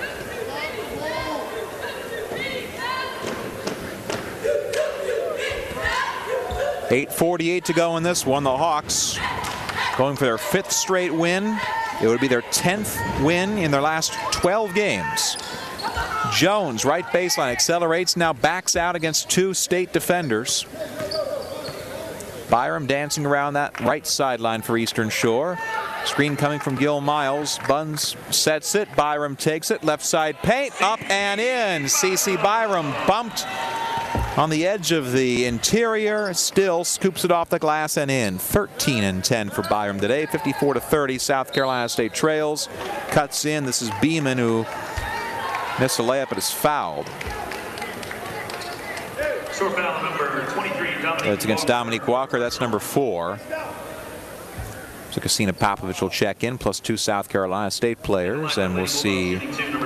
eight forty-eight to go in this one. The Hawks going for their fifth straight win. It would be their tenth win in their last twelve games. Jones, right baseline, accelerates, now backs out against two State defenders. Byram dancing around that right sideline for Eastern Shore. Screen coming from Gil Miles. Buns sets it. Byram takes it. Left side paint. Up and in. Cece Byram bumped On the edge of the interior, still scoops it off the glass and in. thirteen and ten for Byram today. fifty-four to thirty, South Carolina State trails. Cuts in. This is Beeman, who missed a layup but is fouled. Short foul number twenty-three, Dominique. That's against Dominique Walker. That's number four. So Kasina Popovich will check in, plus two South Carolina State players, and we'll see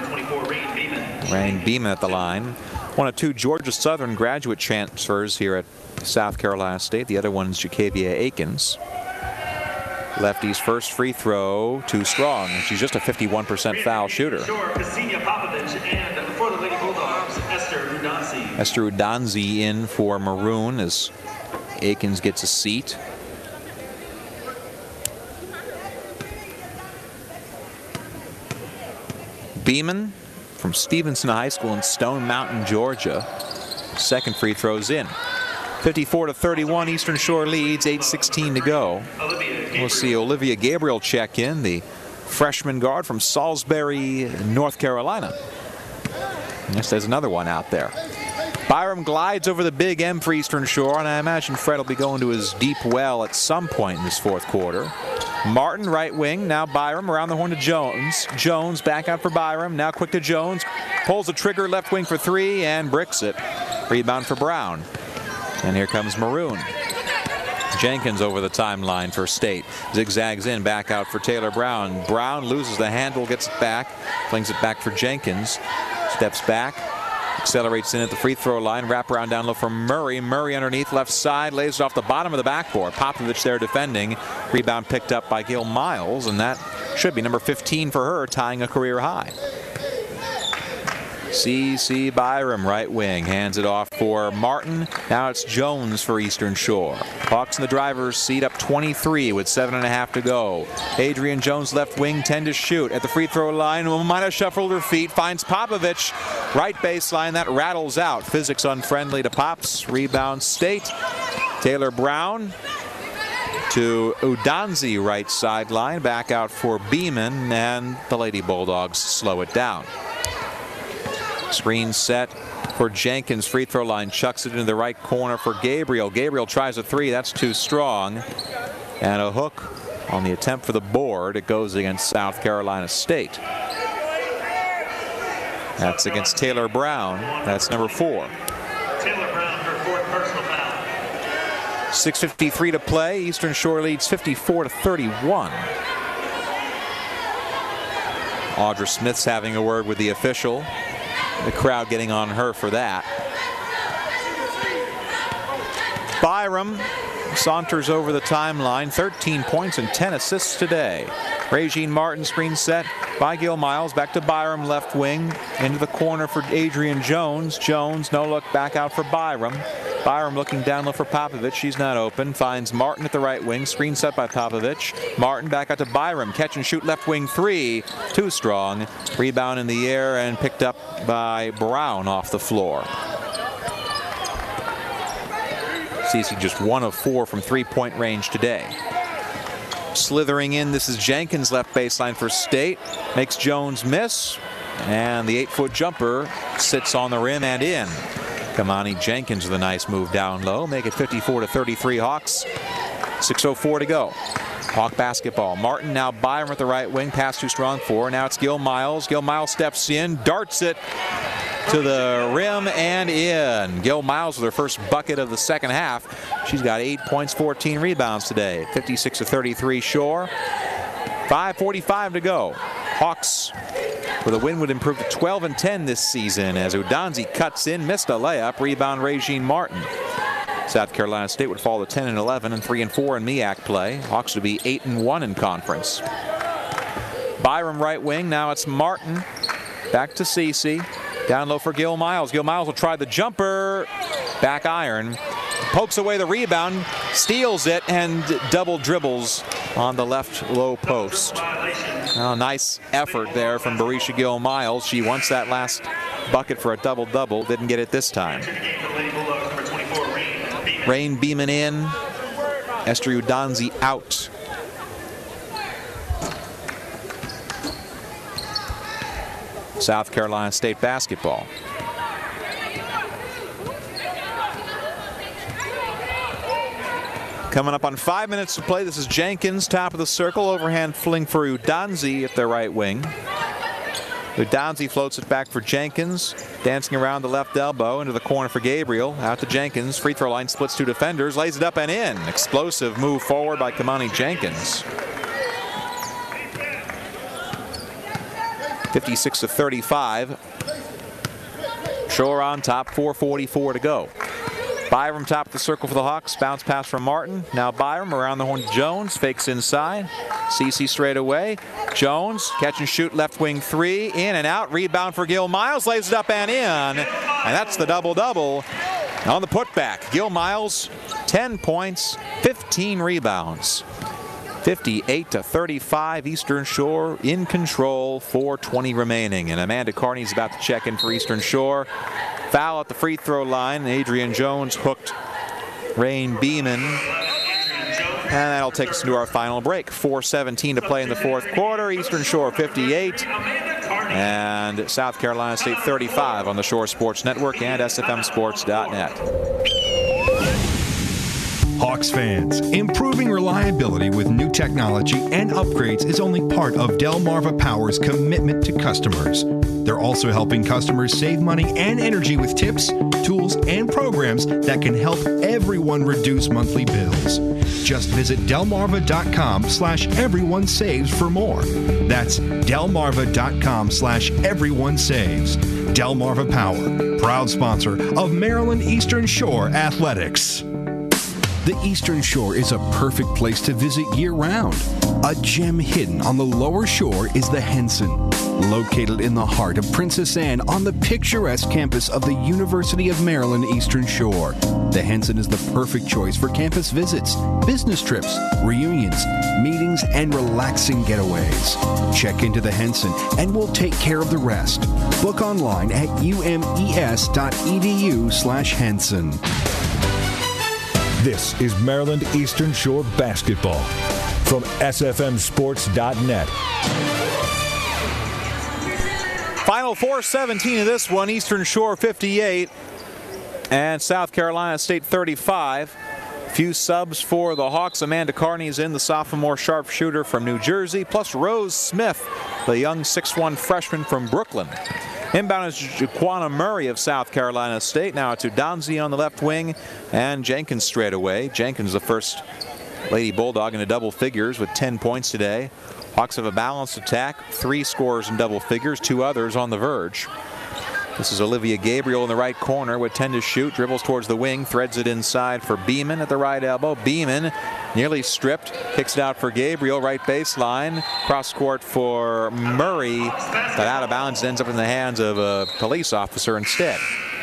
Rain Beeman at the line. One of two Georgia Southern graduate transfers here at South Carolina State. The other one's Jacavia Akins. Lefty's first free throw, too strong. She's just a fifty-one percent foul shooter. Kasina Popovich, and for the Lady Bulldogs, Esther Udanzi. Esther Udanzi in for Maroon as Akins gets a seat. Beeman from Stevenson High School in Stone Mountain, Georgia. Second free throw's in. fifty-four to thirty-one, Eastern Shore leads, eight sixteen to go. We'll see Olivia Gabriel check in, the freshman guard from Salisbury, North Carolina. Yes, there's another one out there. Byram glides over the big M for Eastern Shore, and I imagine Fred will be going to his deep well at some point in this fourth quarter. Martin, right wing. Now Byram around the horn to Jones. Jones back out for Byram. Now quick to Jones. Pulls the trigger, left wing for three, and bricks it. Rebound for Brown. And here comes Maroon. Jenkins over the timeline for State. Zigzags in, back out for Taylor Brown. Brown loses the handle, gets it back. Flings it back for Jenkins. Steps back. Accelerates in at the free throw line. Wraparound down low for Murray. Murray underneath, left side. Lays it off the bottom of the backboard. Popovich there defending. Rebound picked up by Gil Miles, and that should be number fifteen for her, tying a career high. C C Byram, right wing. Hands it off for Martin. Now it's Jones for Eastern Shore. Hawks in the driver's seat, up twenty-three with seven and a half to go. Adrian Jones, left wing, ten to shoot. At the free throw line, might have shuffled her feet. Finds Popovich. Right baseline, that rattles out. Physics unfriendly to Pops. Rebound State. Taylor Brown to Udanzi, right sideline. Back out for Beeman, and the Lady Bulldogs slow it down. Screen set for Jenkins. Free throw line, chucks it into the right corner for Gabriel. Gabriel tries a three. That's too strong. And a hook on the attempt for the board. It goes against South Carolina State. That's against Taylor Brown. That's number four. Taylor Brown, her fourth personal foul. six fifty-three to play. Eastern Shore leads fifty-four to thirty-one. Audra Smith's having a word with the official. The crowd getting on her for that. Byram saunters over the timeline. thirteen points and ten assists today. Regine Martin, screen set by Gil Miles. Back to Byram, left wing. Into the corner for Adrian Jones. Jones, no look, back out for Byram. Byram looking down low for Popovich. She's not open. Finds Martin at the right wing. Screen set by Popovich. Martin back out to Byram. Catch and shoot left wing three. Too strong. Rebound in the air and picked up by Brown off the floor. Cece just one of four from three-point range today. Slithering in, this is Jenkins, left baseline for State. Makes Jones miss. And the eight-foot jumper sits on the rim and in. Kamani Jenkins with a nice move down low. Make it fifty-four to thirty-three Hawks. six oh four to go. Hawk basketball. Martin now Byram at the right wing. Pass too strong for. Now it's Gil Miles. Gil Miles steps in. Darts it to the rim and in. Gil Miles with her first bucket of the second half. She's got eight points, fourteen rebounds today. fifty-six to thirty-three Shore. five forty-five to go. Hawks with a win would improve to twelve and ten this season as Udanzi cuts in, missed a layup. Rebound Regine Martin. South Carolina State would fall to ten and eleven and three and four in M E A C play. Hawks would be eight and one in conference. Byram right wing. Now it's Martin. Back to Cece. Down low for Gil Miles. Gil Miles will try the jumper. Back iron. Pokes away the rebound. Steals it and double dribbles on the left low post. Oh, nice effort there from Barisha Gil Miles. She wants that last bucket for a double-double. Didn't get it this time. Rain Beeman in. Esther Udanzi out. South Carolina State basketball. Coming up on five minutes to play, this is Jenkins, top of the circle, overhand fling for Udanzi at the right wing. Udanzi floats it back for Jenkins, dancing around the left elbow into the corner for Gabriel. Out to Jenkins, free throw line, splits two defenders, lays it up and in. Explosive move forward by Kamani Jenkins. fifty-six to thirty-five. Shore on top, four forty-four to go. Byram top of the circle for the Hawks. Bounce pass from Martin. Now Byram around the horn to Jones. Fakes inside. Cece straight away. Jones catch and shoot left wing three. In and out. Rebound for Gil Miles. Lays it up and in. And that's the double-double on the putback. Gil Miles, ten points, fifteen rebounds. fifty-eight to thirty-five. Eastern Shore in control. four twenty remaining. And Amanda Carney's about to check in for Eastern Shore. Foul at the free throw line. Adrian Jones hooked Rain Beeman. And that'll take us into our final break. four seventeen to play in the fourth quarter. Eastern Shore fifty-eight. And South Carolina State thirty-five on the Shore Sports Network and S F M sports dot net. Hawks fans, improving reliability with new technology and upgrades is only part of Delmarva Power's commitment to customers. They're also helping customers save money and energy with tips, tools, and programs that can help everyone reduce monthly bills. Just visit delmarva.com slash everyone saves for more. That's delmarva.com slash everyone saves. Delmarva Power, proud sponsor of Maryland Eastern Shore Athletics. The Eastern Shore is a perfect place to visit year-round. A gem hidden on the lower shore is the Henson. Located in the heart of Princess Anne on the picturesque campus of the University of Maryland Eastern Shore. The Henson is the perfect choice for campus visits, business trips, reunions, meetings, and relaxing getaways. Check into the Henson and we'll take care of the rest. Book online at umes.edu slash Henson. This is Maryland Eastern Shore basketball from S F M sports dot net. Final four seventeen of this one. Eastern Shore fifty-eight and South Carolina State thirty-five. Few subs for the Hawks. Amanda Carney's in, the sophomore sharpshooter from New Jersey, plus Rose Smith, the young six one freshman from Brooklyn. Inbound is Jaquana Murray of South Carolina State. Now to Donzie on the left wing and Jenkins straight away. Jenkins, the first Lady Bulldog in a double figures with ten points today. Hawks have a balanced attack, three scorers in double figures, two others on the verge. This is Olivia Gabriel in the right corner with ten to shoot. Dribbles towards the wing, threads it inside for Beeman at the right elbow. Beeman nearly stripped, kicks it out for Gabriel, right baseline. Cross court for Murray, but out of bounds, ends up in the hands of a police officer instead.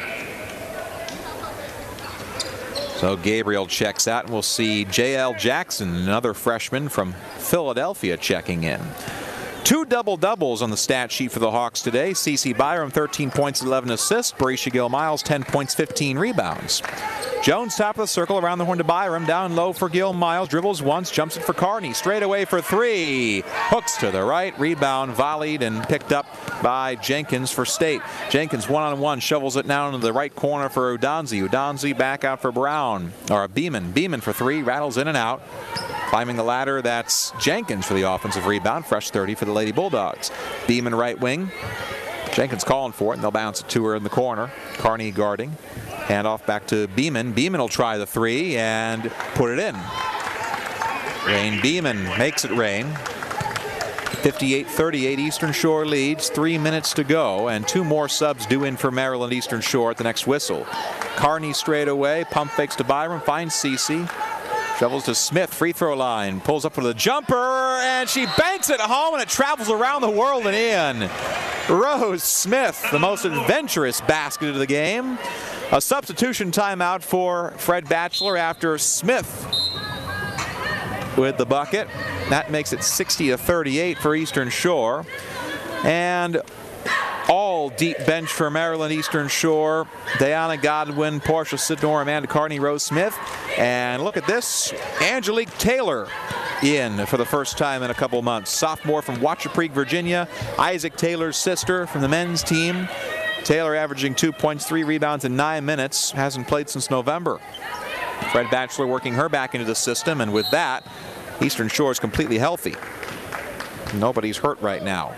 So Gabriel checks out, and we'll see J L Jackson, another freshman from Philadelphia, checking in. Two double-doubles on the stat sheet for the Hawks today. Cece Byram, thirteen points, eleven assists. Barisha Gil-Miles, ten points, fifteen rebounds. Jones, top of the circle, around the horn to Byram. Down low for Gil-Miles. Dribbles once, jumps it for Carney. Straight away for three. Hooks to the right. Rebound, volleyed, and picked up by Jenkins for State. Jenkins, one-on-one, shovels it now into the right corner for Udanzi. Udanzi back out for Brown. Or Beeman. Beeman for three. Rattles in and out. Climbing the ladder, that's Jenkins for the offensive rebound. Fresh thirty for the Lady Bulldogs. Beeman right wing. Jenkins calling for it, and they'll bounce it to her in the corner. Carney guarding. Hand off back to Beeman. Beeman will try the three and put it in. Rain Beeman makes it rain. fifty-eight thirty-eight, Eastern Shore leads. Three minutes to go, and two more subs due in for Maryland Eastern Shore at the next whistle. Carney straight away. Pump fakes to Byram. Finds Cece. Shovels to Smith, free throw line, pulls up for the jumper, and she banks it home, and it travels around the world and in. Rose Smith, the most adventurous basket of the game. A substitution timeout for Fred Batchelor after Smith with the bucket. That makes it sixty to thirty-eight for Eastern Shore. And all deep bench for Maryland Eastern Shore. Diana Godwin, Portia Sidnor, Amanda Carney, Rose Smith. And look at this, Angelique Taylor in for the first time in a couple months. Sophomore from Wachapreak, Virginia. Isaac Taylor's sister from the men's team. Taylor averaging two points, three rebounds in nine minutes. Hasn't played since November. Fred Batchelor working her back into the system, and with that, Eastern Shore is completely healthy. Nobody's hurt right now.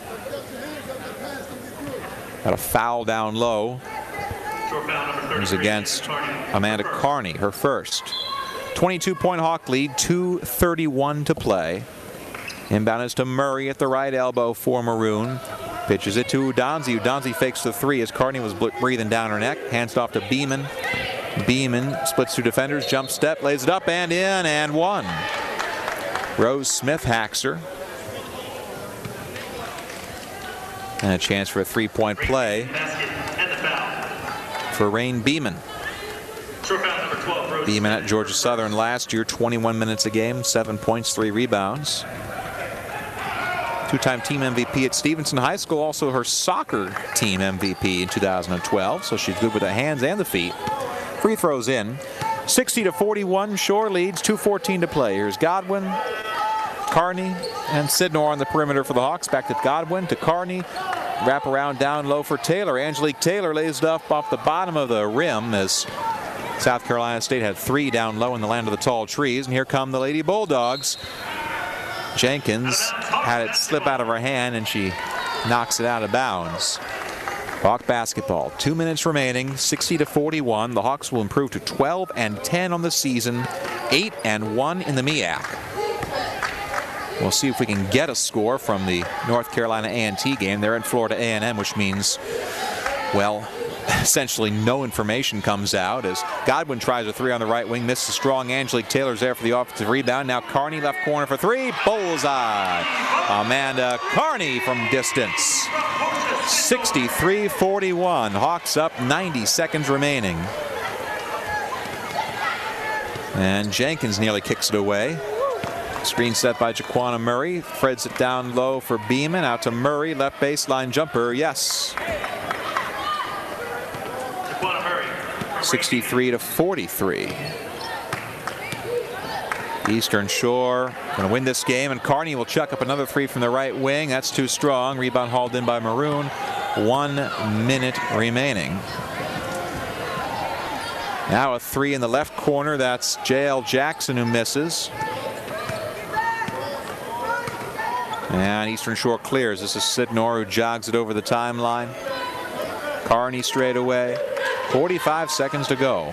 Got a foul down low. It was against Amanda Carney, her first. twenty-two point Hawk lead, two thirty-one to play. Inbound is to Murray at the right elbow for Maroon. Pitches it to Udonzi. Udonzi fakes the three as Carney was breathing down her neck. Hands it off to Beeman. Beeman splits two defenders, jump step, lays it up and in, and one. Rose Smith hacks her. And a chance for a three-point play for Rain Beeman. Beeman at Georgia Southern last year, twenty-one minutes a game, seven points, three rebounds. Two-time team M V P at Stevenson High School, also her soccer team M V P in two thousand twelve, so she's good with the hands and the feet. Free throws in. sixty to forty-one, Shore leads, two fourteen to play. Here's Godwin, Carney, and Sidnor on the perimeter for the Hawks. Back to Godwin, to Carney. Wrap around down low for Taylor. Angelique Taylor lays it up off the bottom of the rim as South Carolina State had three down low in the land of the tall trees. And here come the Lady Bulldogs. Jenkins had it slip out of her hand and she knocks it out of bounds. Hawk basketball, two minutes remaining, sixty to forty-one. The Hawks will improve to twelve and ten on the season, eight and one in the M E A C. We'll see if we can get a score from the North Carolina A and T game. They're in Florida A and M, which means, well, essentially no information comes out as Godwin tries a three on the right wing, misses strong. Angelique Taylor's there for the offensive rebound. Now Carney left corner for three. Bullseye. Amanda Carney from distance. sixty-three forty-one. Hawks up, ninety seconds remaining. And Jenkins nearly kicks it away. Screen set by Jaquana Murray. Freds it down low for Beeman. Out to Murray. Left baseline jumper. Yes. sixty-three to forty-three. Eastern Shore going to win this game, and Carney will chuck up another three from the right wing. That's too strong. Rebound hauled in by Maroon. One minute remaining. Now a three in the left corner. That's J L Jackson who misses. And Eastern Shore clears. This is Sidnor who jogs it over the timeline. Carney straight away. forty-five seconds to go.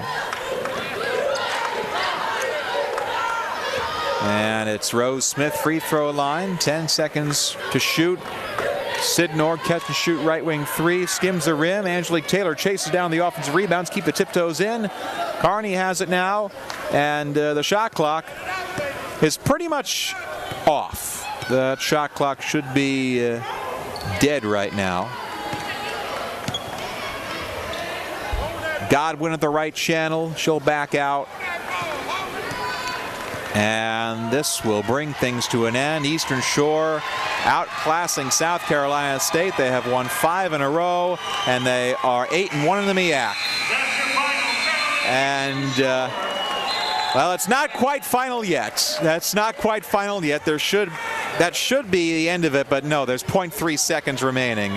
And it's Rose Smith free throw line. ten seconds to shoot. Sidnor catch and shoot right wing three. Skims the rim. Angelique Taylor chases down the offensive rebounds. Keep the tiptoes in. Carney has it now. And uh, the shot clock is pretty much off. The shot clock should be uh, dead right now. Godwin at the right channel. She'll back out. And this will bring things to an end. Eastern Shore outclassing South Carolina State. They have won five in a row, and they are eight and one in the M E A C. And uh, well, it's not quite final yet. That's not quite final yet. There should that should be the end of it, but no. There's zero point three seconds remaining.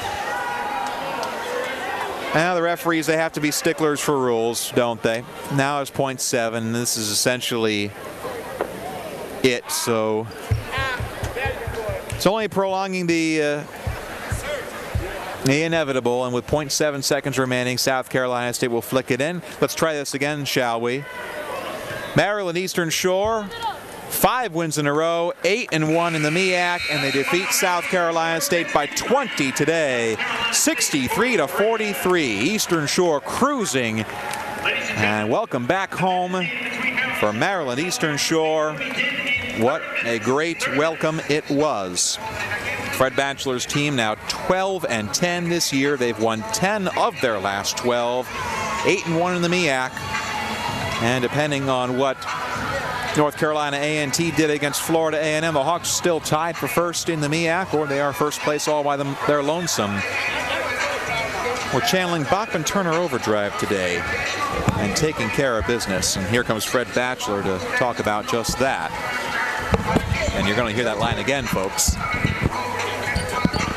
Now the referees, they have to be sticklers for rules, don't they? Now it's zero point seven. This is essentially it. So it's only prolonging the uh, the inevitable. And with zero point seven seconds remaining, South Carolina State will flick it in. Let's try this again, shall we? Maryland Eastern Shore, five wins in a row, eight and one in the M E A C, and they defeat South Carolina State by twenty today, sixty-three to forty-three. Eastern Shore cruising, and welcome back home for Maryland Eastern Shore. What a great welcome it was. Fred Batchelor's team now twelve and ten this year. They've won ten of their last twelve, eight and one in the M E A C, and depending on what North Carolina A and T did against Florida A and M, the Hawks still tied for first in the M E A C, or they are first place all by them, their lonesome. We're channeling Bachman Turner Overdrive today and taking care of business. And here comes Fred Batchelor to talk about just that. And you're going to hear that line again, folks.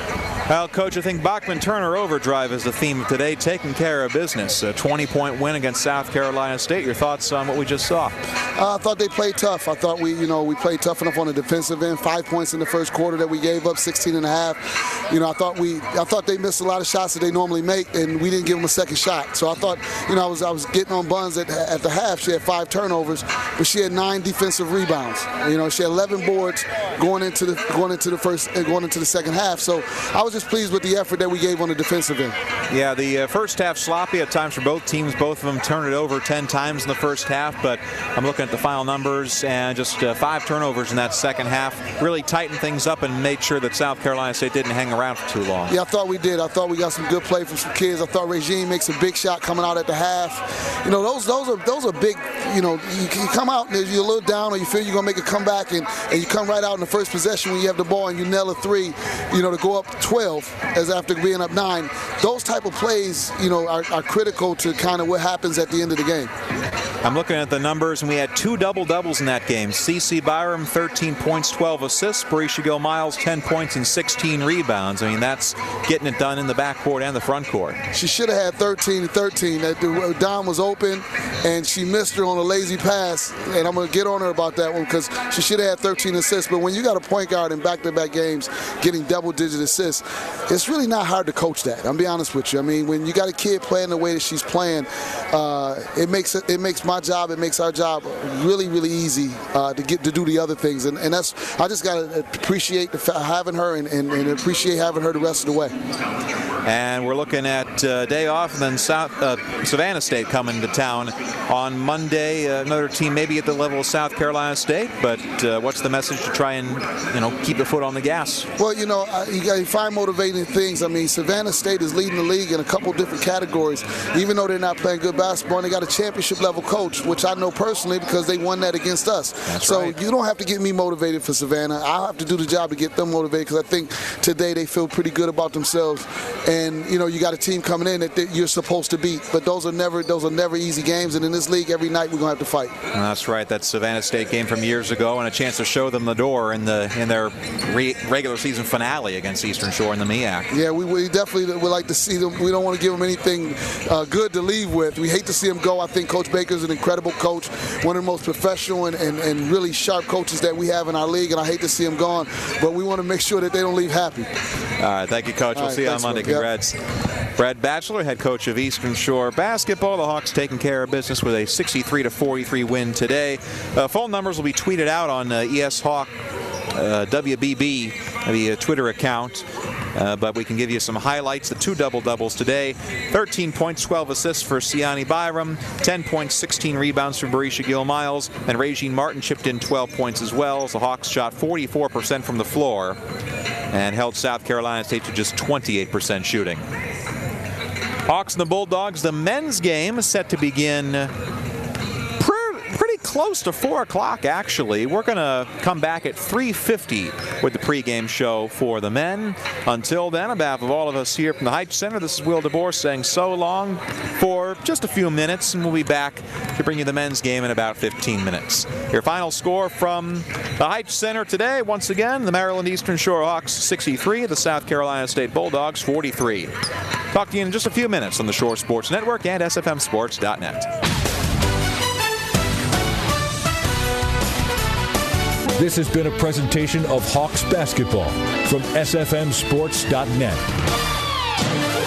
Well, Coach, I think Bachman-Turner overdrive is the theme of today, taking care of business. A twenty-point win against South Carolina State. Your thoughts on what we just saw? Uh, I thought they played tough. I thought we, you know, we played tough enough on the defensive end. Five points in the first quarter that we gave up, sixteen and a half. You know, I thought we, I thought they missed a lot of shots that they normally make, and we didn't give them a second shot. So I thought, you know, I was, I was getting on Buns at, at the half. She had five turnovers, but she had nine defensive rebounds. You know, she had eleven boards going into the, going into the first, going into the second half. So I was just pleased with the effort that we gave on the defensive end. Yeah, the uh, first half sloppy at times for both teams. Both of them turned it over ten times in the first half, but I'm looking at the final numbers, and just uh, five turnovers in that second half really tightened things up and made sure that South Carolina State didn't hang around for too long. Yeah, I thought we did. I thought we got some good play from some kids. I thought Regine makes a big shot coming out at the half. You know, those those are those are big. You know, you, you come out and you're a little down, or you feel you're gonna make a comeback, and, and you come right out in the first possession when you have the ball and you nail a three. You know, to go up twelve as after being up nine. Those type of plays, you know, are, are critical to kind of what happens at the end of the game. I'm looking at the numbers, and we had two double-doubles in that game. Cece Byram, thirteen points, twelve assists. Barisha Gill-Miles, ten points and sixteen rebounds. I mean, that's getting it done in the backcourt and the front court. She should have had thirteen and thirteen. Dom was open, and she missed her on a lazy pass, and I'm going to get on her about that one because she should have had thirteen assists. But when you got a point guard in back-to-back games getting double-digit assists, it's really not hard to coach that. I'm be honest with you. I mean, when you got a kid playing the way that she's playing, uh, it makes it, it makes my job, it makes our job really, really easy uh, to get to do the other things, and, and that's I just got to appreciate the, having her and, and, and appreciate having her the rest of the way. And we're looking at uh, day off, and then South uh, Savannah State coming to town on Monday. Uh, another team maybe at the level of South Carolina State, but uh, what's the message to try and you know keep the foot on the gas? Well, you know, uh, you got to find motivating things. I mean, Savannah State is leading the league in a couple different categories, even though they're not playing good basketball. And they got a championship level coach, which I know personally because they won that against us. That's so right. You don't have to get me motivated for Savannah. I'll have to do the job to get them motivated because I think today they feel pretty good about themselves. And you know, you got a team coming in that you're supposed to beat, but those are never those are never easy games. And in this league, every night we're gonna have to fight. That's right. That Savannah State game from years ago, and a chance to show them the door in the in their re regular season finale against Eastern Shore in the M E A C. Yeah, we, we definitely would like to see them. We don't want to give them anything uh, good to leave with. We hate to see them go. I think Coach Baker's an incredible coach, one of the most professional and, and, and really sharp coaches that we have in our league, and I hate to see him gone, but we want to make sure that they don't leave happy. All right, thank you, Coach. All we'll right, see you on thanks, Monday. man. Congrats. Yep. Brad Batchelor, head coach of Eastern Shore basketball. The Hawks taking care of business with a sixty-three to forty-three win today. Uh, phone numbers will be tweeted out on uh, E S Hawk uh, W B B, the uh, Twitter account. Uh, but we can give you some highlights. The two double-doubles today. thirteen points, twelve assists for Siani Byram. ten points, sixteen rebounds for Barisha Gill-Miles. And Regine Martin chipped in twelve points as well. So the Hawks shot forty-four percent from the floor and held South Carolina State to just twenty-eight percent shooting. Hawks and the Bulldogs. The men's game is set to begin pretty close to four o'clock, actually. We're going to come back at three fifty with the pregame show for the men. Until then, on behalf of all of us here from the Heights Center, this is Will DeBoer saying so long for just a few minutes, and we'll be back to bring you the men's game in about fifteen minutes. Your final score from the Heights Center today, once again, the Maryland Eastern Shore Hawks sixty-three, the South Carolina State Bulldogs forty-three. Talk to you in just a few minutes on the Shore Sports Network and S F M sports dot net. This has been a presentation of Hawks basketball from S F M sports dot net.